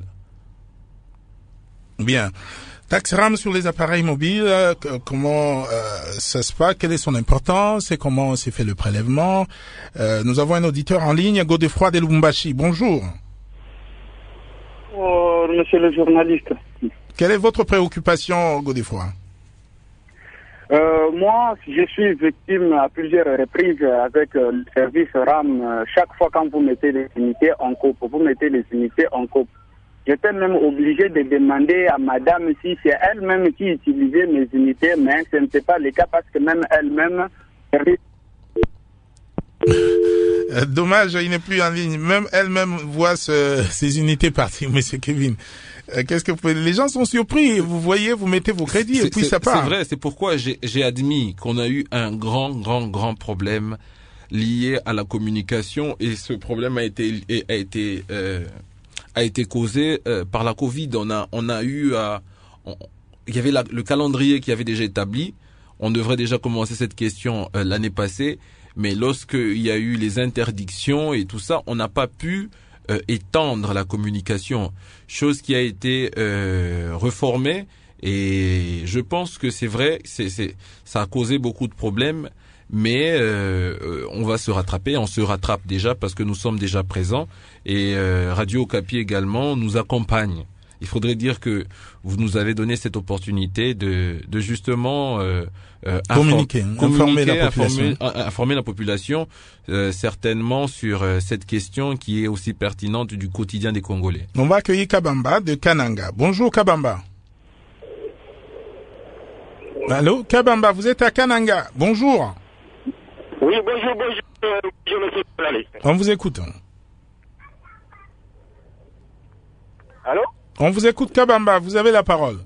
Bien. Taxe RAM sur les appareils mobiles, euh, comment euh, ça se passe, quelle est son importance et comment s'est fait le prélèvement. Euh, nous avons un auditeur en ligne, Godefroy de Lubumbashi. Bonjour. Oh, monsieur le journaliste. Quelle est votre préoccupation, Godefroy? Euh, moi, je suis victime à plusieurs reprises avec euh, le service RAM. Euh, chaque fois quand vous mettez les unités en coupe, vous mettez les unités en coupe. J'étais même obligé de demander à madame si c'est elle-même qui utilisait mes unités, mais ce n'était pas le cas parce que même elle-même... Euh, dommage, il n'est plus en ligne. Même elle-même voit ce, ces unités partir, monsieur Kevin. Euh, qu'est-ce que vous pouvez... Les gens sont surpris. Vous voyez, vous mettez vos crédits c'est, et puis c'est, ça part. C'est vrai, c'est pourquoi j'ai, j'ai admis qu'on a eu un grand, grand, grand problème lié à la communication et ce problème a été, a été, euh, a été causé euh, par la Covid. On a, on a eu à, on, il y avait la, le calendrier qui avait déjà établi. On devrait déjà commencer cette question euh, l'année passée. Mais lorsqu'il y a eu les interdictions et tout ça, on n'a pas pu euh, étendre la communication, chose qui a été euh, réformée. Et je pense que c'est vrai, c'est, c'est, ça a causé beaucoup de problèmes, mais euh, on va se rattraper. On se rattrape déjà parce que nous sommes déjà présents. Et euh, Radio Okapi également nous accompagne. Il faudrait dire que vous nous avez donné cette opportunité de, de justement euh, euh, communiquer, infor- informer communiquer, la population, informer, informer la population euh, certainement sur euh, cette question qui est aussi pertinente du quotidien des Congolais. On va accueillir Kabamba de Kananga. Bonjour Kabamba. Allô, Kabamba, vous êtes à Kananga. Bonjour. Oui, bonjour, bonjour, bonjour, monsieur le journaliste. On vous écoute. Allô? On vous écoute, Kabamba, vous avez la parole.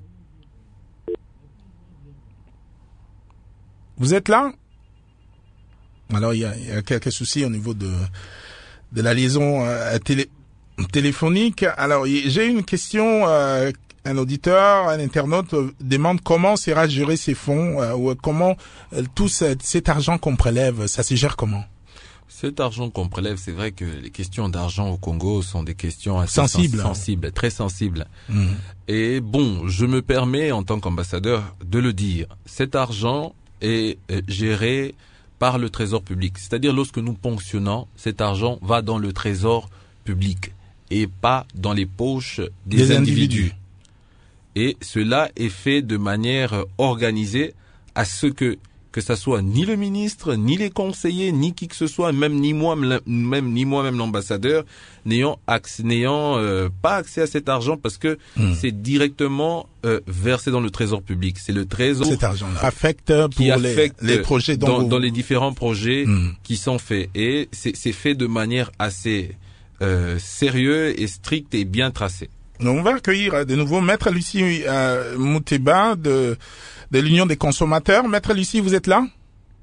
Vous êtes là? Alors, il y a, il y a quelques soucis au niveau de, de la liaison euh, télé, téléphonique. Alors, j'ai une question. Euh, un auditeur, un internaute euh, demande comment sera géré ces fonds, euh, ou comment euh, tout cet, cet argent qu'on prélève, ça se gère comment? Cet argent qu'on prélève, c'est vrai que les questions d'argent au Congo sont des questions assez sensibles, sens- sensibles, très sensibles. Mmh. Et bon, je me permets en tant qu'ambassadeur de le dire. Cet argent est euh, géré par le trésor public. C'est-à-dire lorsque nous ponctionnons, cet argent va dans le trésor public et pas dans les poches des, des individus. individus. Et cela est fait de manière organisée à ce que que ça soit ni le ministre, ni les conseillers, ni qui que ce soit, même ni moi, même ni moi-même l'ambassadeur, n'ayant accès, n'ayant euh, pas accès à cet argent parce que mmh. c'est directement euh, versé dans le trésor public. C'est le trésor cet argent-là affecte pour qui affecte les, les projets dont dans, vous... dans les différents projets mmh. qui sont faits. Et c'est, c'est fait de manière assez euh, sérieuse et stricte et bien tracée. Donc on va accueillir de nouveau Maître Lucie euh, Mouteba de de l'Union des consommateurs. Maître Lucie, vous êtes là?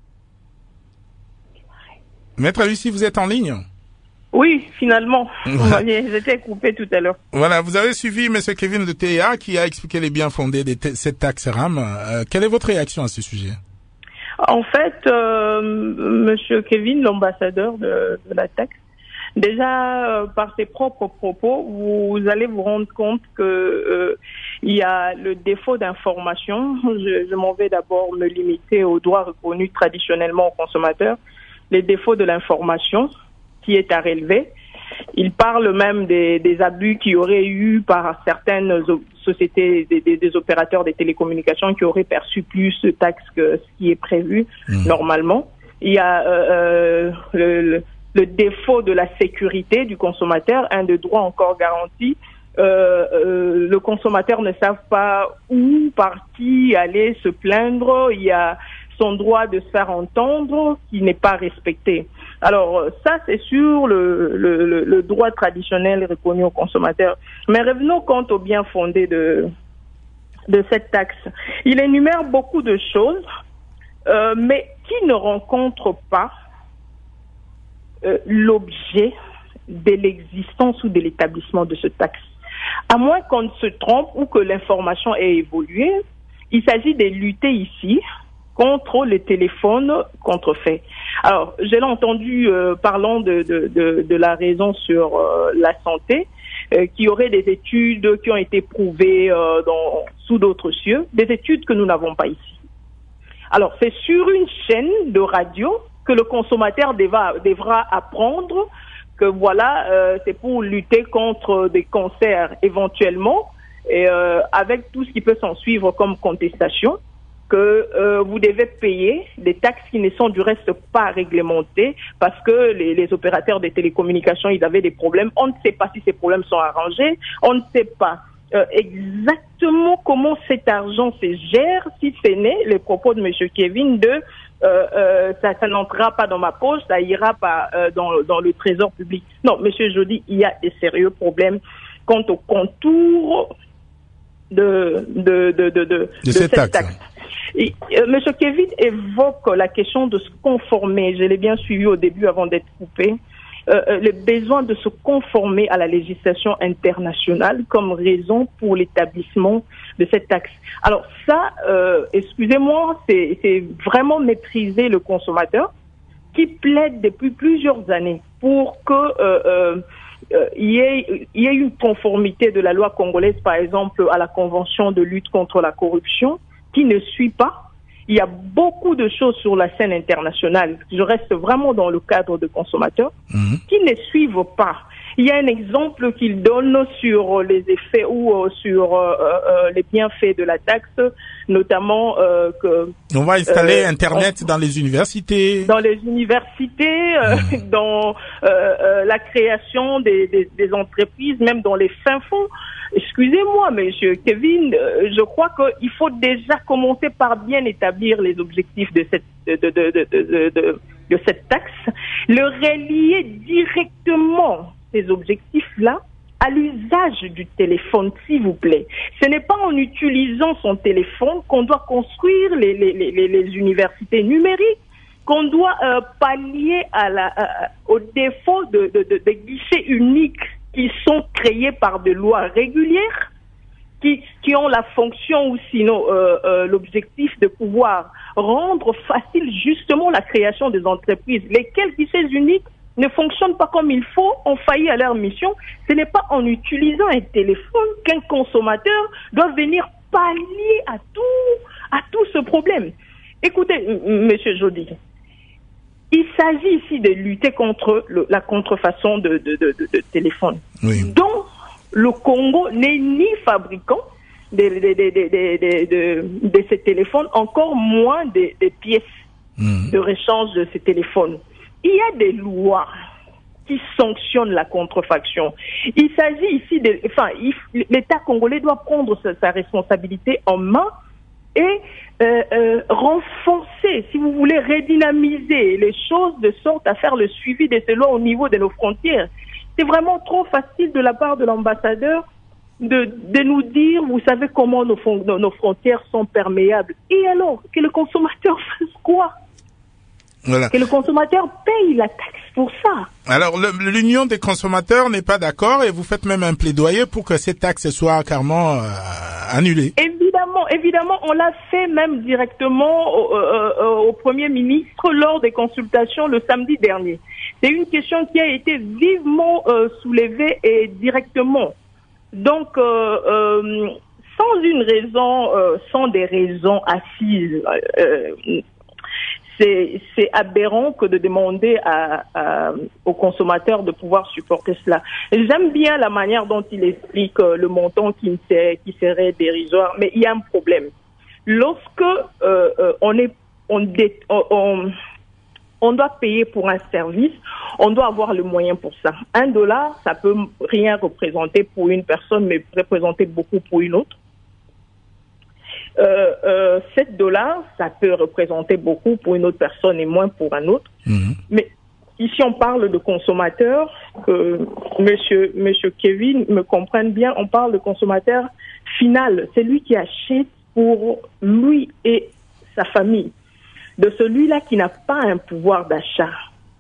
Maître Lucie, vous êtes en ligne? Oui, finalement. J'étais coupé tout à l'heure. Voilà, vous avez suivi M. Kevin de T A qui a expliqué les biens fondés de t- cette taxe RAM. Euh, quelle est votre réaction à ce sujet? En fait, euh, M. Kevin, l'ambassadeur de, de la taxe, déjà, euh, par ses propres propos, vous, vous allez vous rendre compte que euh, il y a le défaut d'information. Je, je m'en vais d'abord me limiter aux droits reconnus traditionnellement aux consommateurs. Les défauts de l'information qui est à relever. Il parle même des, des abus qu'il y aurait eu par certaines sociétés, des, des, des opérateurs des télécommunications qui auraient perçu plus de taxes que ce qui est prévu mmh. normalement. Il y a euh, le, le le défaut de la sécurité du consommateur, un des droits encore garantis. Euh, euh, le consommateur ne savent pas où, par qui aller se plaindre. Il y a son droit de se faire entendre qui n'est pas respecté. Alors ça, c'est sur le, le, le, le droit traditionnel reconnu aux consommateurs. Mais revenons quant au bien fondé de, de cette taxe. Il énumère beaucoup de choses, euh, mais qui ne rencontrent pas Euh, l'objet de l'existence ou de l'établissement de ce taxe. À moins qu'on ne se trompe ou que l'information ait évolué, il s'agit de lutter ici contre les téléphones contrefaits. Alors, je l'ai entendu euh, parlant de, de, de, de la raison sur euh, la santé, euh, qu'il y aurait des études qui ont été prouvées euh, dans, sous d'autres cieux, des études que nous n'avons pas ici. Alors, c'est sur une chaîne de radio que le consommateur devra, devra apprendre que voilà, euh, c'est pour lutter contre des cancers éventuellement, et euh, avec tout ce qui peut s'en suivre comme contestation, que euh, vous devez payer des taxes qui ne sont du reste pas réglementées parce que les, les opérateurs des télécommunications, ils avaient des problèmes. On ne sait pas si ces problèmes sont arrangés, on ne sait pas euh, exactement comment cet argent se gère, si ce n'est les propos de M. Kevin de Euh, euh, ça, ça n'entrera pas dans ma poche, ça ira pas euh, dans, dans le trésor public. Non, Monsieur Jody, il y a des sérieux problèmes quant au contour de de de de, de, de, de cette, cette taxe. taxe. Et, euh, Monsieur Kevin évoque la question de se conformer. Je l'ai bien suivi au début avant d'être coupé. Euh, le besoin de se conformer à la législation internationale comme raison pour l'établissement de cette taxe. Alors ça, euh, excusez-moi, c'est, c'est vraiment mépriser le consommateur qui plaide depuis plusieurs années pour que euh, euh, euh, y ait, y ait une conformité de la loi congolaise, par exemple, à la Convention de lutte contre la corruption, qui ne suit pas. Il y a beaucoup de choses sur la scène internationale. Je reste vraiment dans le cadre de consommateurs mmh. qui ne suivent pas. Il y a un exemple qu'il donne sur les effets ou euh, sur euh, euh, les bienfaits de la taxe, notamment euh, que... On va installer euh, Internet on, dans les universités. Dans les universités, euh, mmh. dans euh, euh, la création des, des, des entreprises, même dans les fins fonds. Excusez-moi, monsieur Kevin, euh, je crois qu'il faut déjà commencer par bien établir les objectifs de cette, de, de, de, de, de, de, de cette taxe, le relier directement ces objectifs-là à l'usage du téléphone, s'il vous plaît. Ce n'est pas en utilisant son téléphone qu'on doit construire les, les, les, les universités numériques, qu'on doit euh, pallier à la, à, au défaut de, de, de, de guichets uniques qui sont créés par des lois régulières, qui, qui ont la fonction ou sinon euh, euh, l'objectif de pouvoir rendre facile justement la création des entreprises. Lesquelles guichets uniques ne fonctionnent pas comme il faut, ont failli à leur mission. Ce n'est pas en utilisant un téléphone qu'un consommateur doit venir pallier à tout, à tout ce problème. Écoutez, Monsieur Jody, il s'agit ici de lutter contre le, la contrefaçon de, de, de, de, de téléphone, oui. dont le Congo n'est ni fabricant de, de, de, de, de, de, de ces téléphones, encore moins des de pièces mmh. de rechange de ces téléphones. Il y a des lois qui sanctionnent la contrefaction. Il s'agit ici de, enfin, il, l'État congolais doit prendre sa, sa responsabilité en main et euh, euh, renforcer, si vous voulez, redynamiser les choses de sorte à faire le suivi de ces lois au niveau de nos frontières. C'est vraiment trop facile de la part de l'ambassadeur de, de nous dire, vous savez comment nos, nos, nos frontières sont perméables. Et alors, que le consommateur fasse quoi ? Voilà. Que le consommateur paye la taxe pour ça. Alors, le, l'Union des consommateurs n'est pas d'accord et vous faites même un plaidoyer pour que ces taxes soient carrément euh, annulées. Évidemment, évidemment, on l'a fait même directement au, euh, au Premier ministre lors des consultations le samedi dernier. C'est une question qui a été vivement euh, soulevée et directement. Donc, euh, euh, sans une raison, euh, sans des raisons assises, euh, C'est, c'est aberrant que de demander à, à, aux consommateurs de pouvoir supporter cela. J'aime bien la manière dont il explique euh, le montant qui, ne serait, qui serait dérisoire, mais il y a un problème. Lorsque euh, euh, on, est, on, dé, on, on doit payer pour un service, on doit avoir le moyen pour ça. Un dollar, ça peut rien représenter pour une personne, mais représenter beaucoup pour une autre. Euh, euh, sept dollars, ça peut représenter beaucoup pour une autre personne et moins pour un autre. Mmh. Mais ici, on parle de consommateurs, que monsieur, monsieur Kevin me comprenne bien, on parle de consommateur final. C'est lui qui achète pour lui et sa famille. De celui-là qui n'a pas un pouvoir d'achat.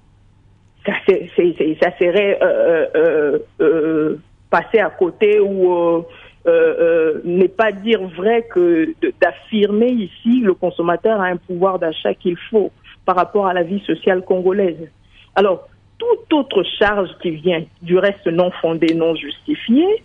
Ça, c'est, c'est, c'est, ça serait euh, euh, euh, passer à côté ou... Euh, Euh, euh, n'est pas dire vrai que de, d'affirmer ici le consommateur a un pouvoir d'achat qu'il faut par rapport à la vie sociale congolaise. Alors, toute autre charge qui vient du reste non fondée, non justifiée,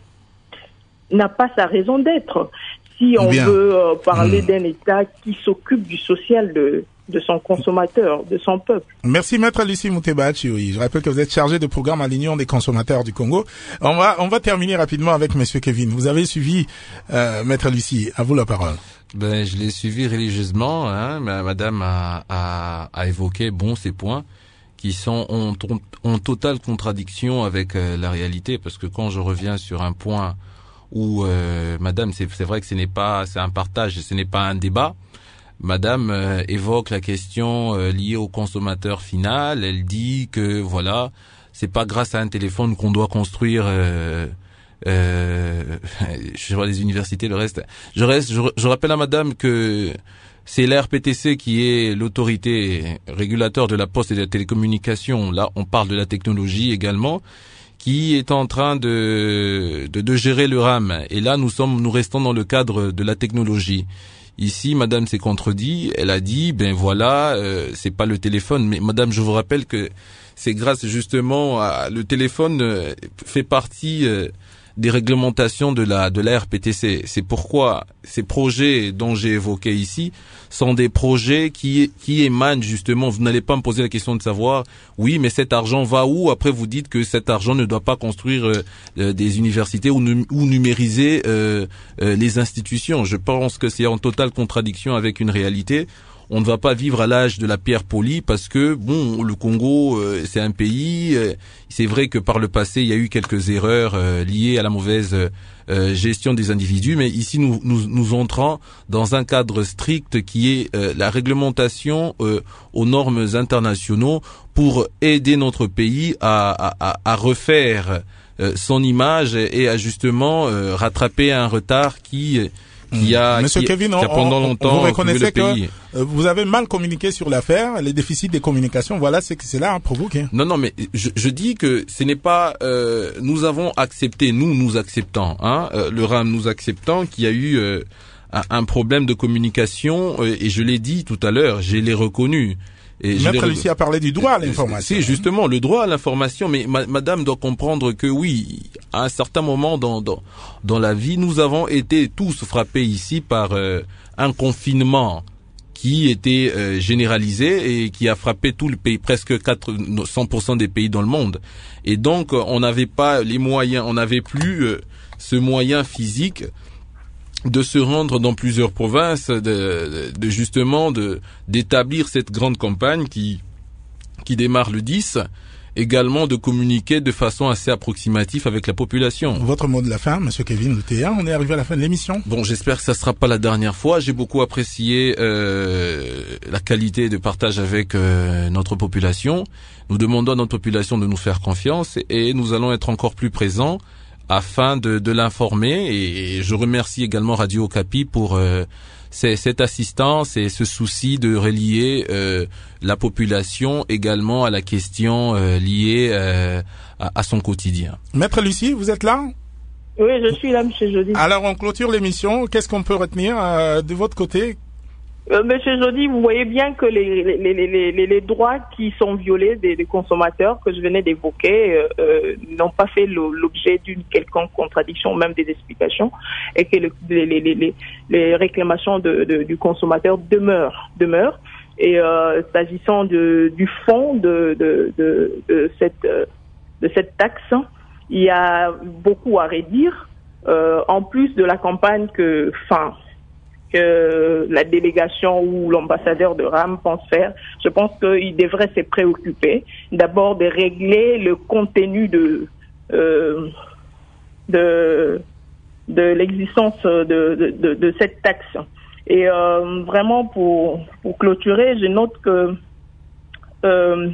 n'a pas sa raison d'être. Si on Bien. veut euh, parler mmh. d'un État qui s'occupe du social de de son consommateur, de son peuple. Merci Maître Lucie Moutebachi. Oui, je rappelle que vous êtes chargé de programme à l'Union des consommateurs du Congo. On va on va terminer rapidement avec Monsieur Kevin. Vous avez suivi euh, Maître Lucie. À vous la parole. Ben je l'ai suivi religieusement. Hein. Madame a, a a évoqué bon ces points qui sont en, en totale contradiction avec euh, la réalité, parce que quand je reviens sur un point où euh, Madame c'est c'est vrai que ce n'est pas c'est un partage, ce n'est pas un débat. Madame euh, évoque la question euh, liée au consommateur final. Elle dit que voilà, c'est pas grâce à un téléphone qu'on doit construire euh, euh, je vois les universités, le reste. Je reste, je, je rappelle à Madame que c'est l'A R P T C qui est l'autorité régulateur de la poste et de la télécommunication. Là, on parle de la technologie également, qui est en train de de, de gérer le RAM. Et là, nous sommes, nous restons dans le cadre de la technologie. Ici, Madame s'est contredit. Elle a dit, ben voilà, euh, c'est pas le téléphone. Mais Madame, je vous rappelle que c'est grâce justement à le téléphone euh, fait partie euh, des réglementations de la de la R P T C. C'est pourquoi ces projets dont j'ai évoqué ici sont des projets qui qui émanent justement. Vous n'allez pas me poser la question de savoir, oui, mais cet argent va où? Après, vous dites que cet argent ne doit pas construire euh, des universités ou, nu- ou numériser euh, euh, les institutions. Je pense que c'est en totale contradiction avec une réalité. On ne va pas vivre à l'âge de la pierre polie parce que, bon, le Congo, euh, c'est un pays. Euh, c'est vrai que par le passé, il y a eu quelques erreurs euh, liées à la mauvaise euh, gestion des individus. Mais ici, nous, nous, nous entrons dans un cadre strict qui est euh, la réglementation euh, aux normes internationaux pour aider notre pays à, à, à refaire euh, son image et à justement euh, rattraper un retard qui... Qui a, Monsieur qui, Kevin, qui a pendant on, longtemps vous reconnaissez le pays. que euh, vous avez mal communiqué sur l'affaire, les déficits des communications, voilà, c'est que c'est là hein, provoqué. Non, non, mais je, je dis que ce n'est pas. Euh, nous avons accepté, nous, nous acceptons, hein, euh, le RAM nous acceptant qu'il y a eu euh, un, un problème de communication, euh, et je l'ai dit tout à l'heure, je l'ai reconnu. Et Maître Lucie a parlé du droit à l'information. C'est justement le droit à l'information, mais ma, madame doit comprendre que oui, à un certain moment dans dans, dans la vie, nous avons été tous frappés ici par euh, un confinement qui était euh, généralisé et qui a frappé tout le pays, presque cent pour cent des pays dans le monde. Et donc, on n'avait pas les moyens, on n'avait plus euh, ce moyen physique de se rendre dans plusieurs provinces, de, de, de justement de d'établir cette grande campagne qui qui démarre le dix, également de communiquer de façon assez approximative avec la population. Votre mot de la fin, Monsieur Kevin Lutea, on est arrivé à la fin de l'émission. Bon, j'espère que ça sera pas la dernière fois. J'ai beaucoup apprécié euh, la qualité de partage avec euh, notre population. Nous demandons à notre population de nous faire confiance et nous allons être encore plus présents afin de, de l'informer, et je remercie également Radio Okapi pour euh, cette assistance et ce souci de relier euh, la population également à la question euh, liée euh, à, à son quotidien. Maître Lucie, vous êtes là? Oui, je suis là, Monsieur Jody. Alors, on clôture l'émission. Qu'est-ce qu'on peut retenir euh, de votre côté? Euh, Monsieur Jody, vous voyez bien que les, les, les, les, les droits qui sont violés des, des consommateurs que je venais d'évoquer euh, euh, n'ont pas fait l'objet d'une quelconque contradiction, même des explications, et que le, les, les, les, les réclamations de, de, du consommateur demeurent. demeurent. Et euh, s'agissant de, du fond de, de, de, de, cette, de cette taxe, il y a beaucoup à redire, euh, en plus de la campagne que... Enfin, que la délégation ou l'ambassadeur de RAM pense faire. Je pense qu'il devrait se préoccuper d'abord de régler le contenu de euh, de de l'existence de, de, de, de cette taxe. Et euh, vraiment pour pour clôturer, je note que euh,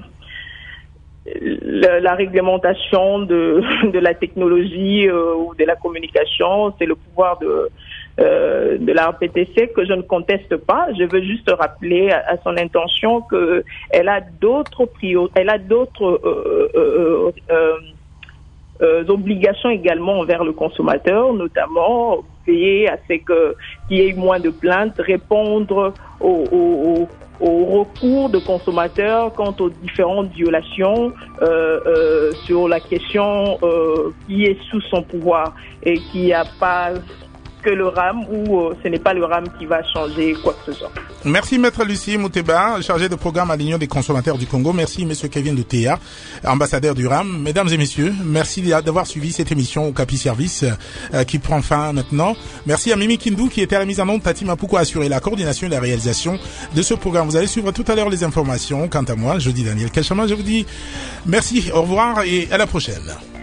la, la réglementation de de la technologie euh, ou de la communication, c'est le pouvoir de Euh, de la R P T C que je ne conteste pas. Je veux juste rappeler à, à son intention que elle a d'autres priorités, elle a d'autres euh, euh, euh, euh, obligations également envers le consommateur, notamment veiller à ce que qu'il y ait moins de plaintes, répondre aux, aux, aux recours de consommateurs quant aux différentes violations euh, euh, sur la question euh, qui est sous son pouvoir et qui n'a pas que le RAM ou euh, ce n'est pas le RAM qui va changer quoi que ce soit. Merci Maître Lucie Mouteba, chargé de programme à l'Union des consommateurs du Congo. Merci Monsieur Kevin Lutea, ambassadeur du RAM. Mesdames et messieurs, merci d'avoir suivi cette émission au Capi Service euh, qui prend fin maintenant. Merci à Mimi Kindou qui était à la mise en onde. Tati Mapouko a assuré la coordination et la réalisation de ce programme. Vous allez suivre tout à l'heure les informations. Quant à moi, je dis Daniel Kachama, je vous dis merci, au revoir et à la prochaine.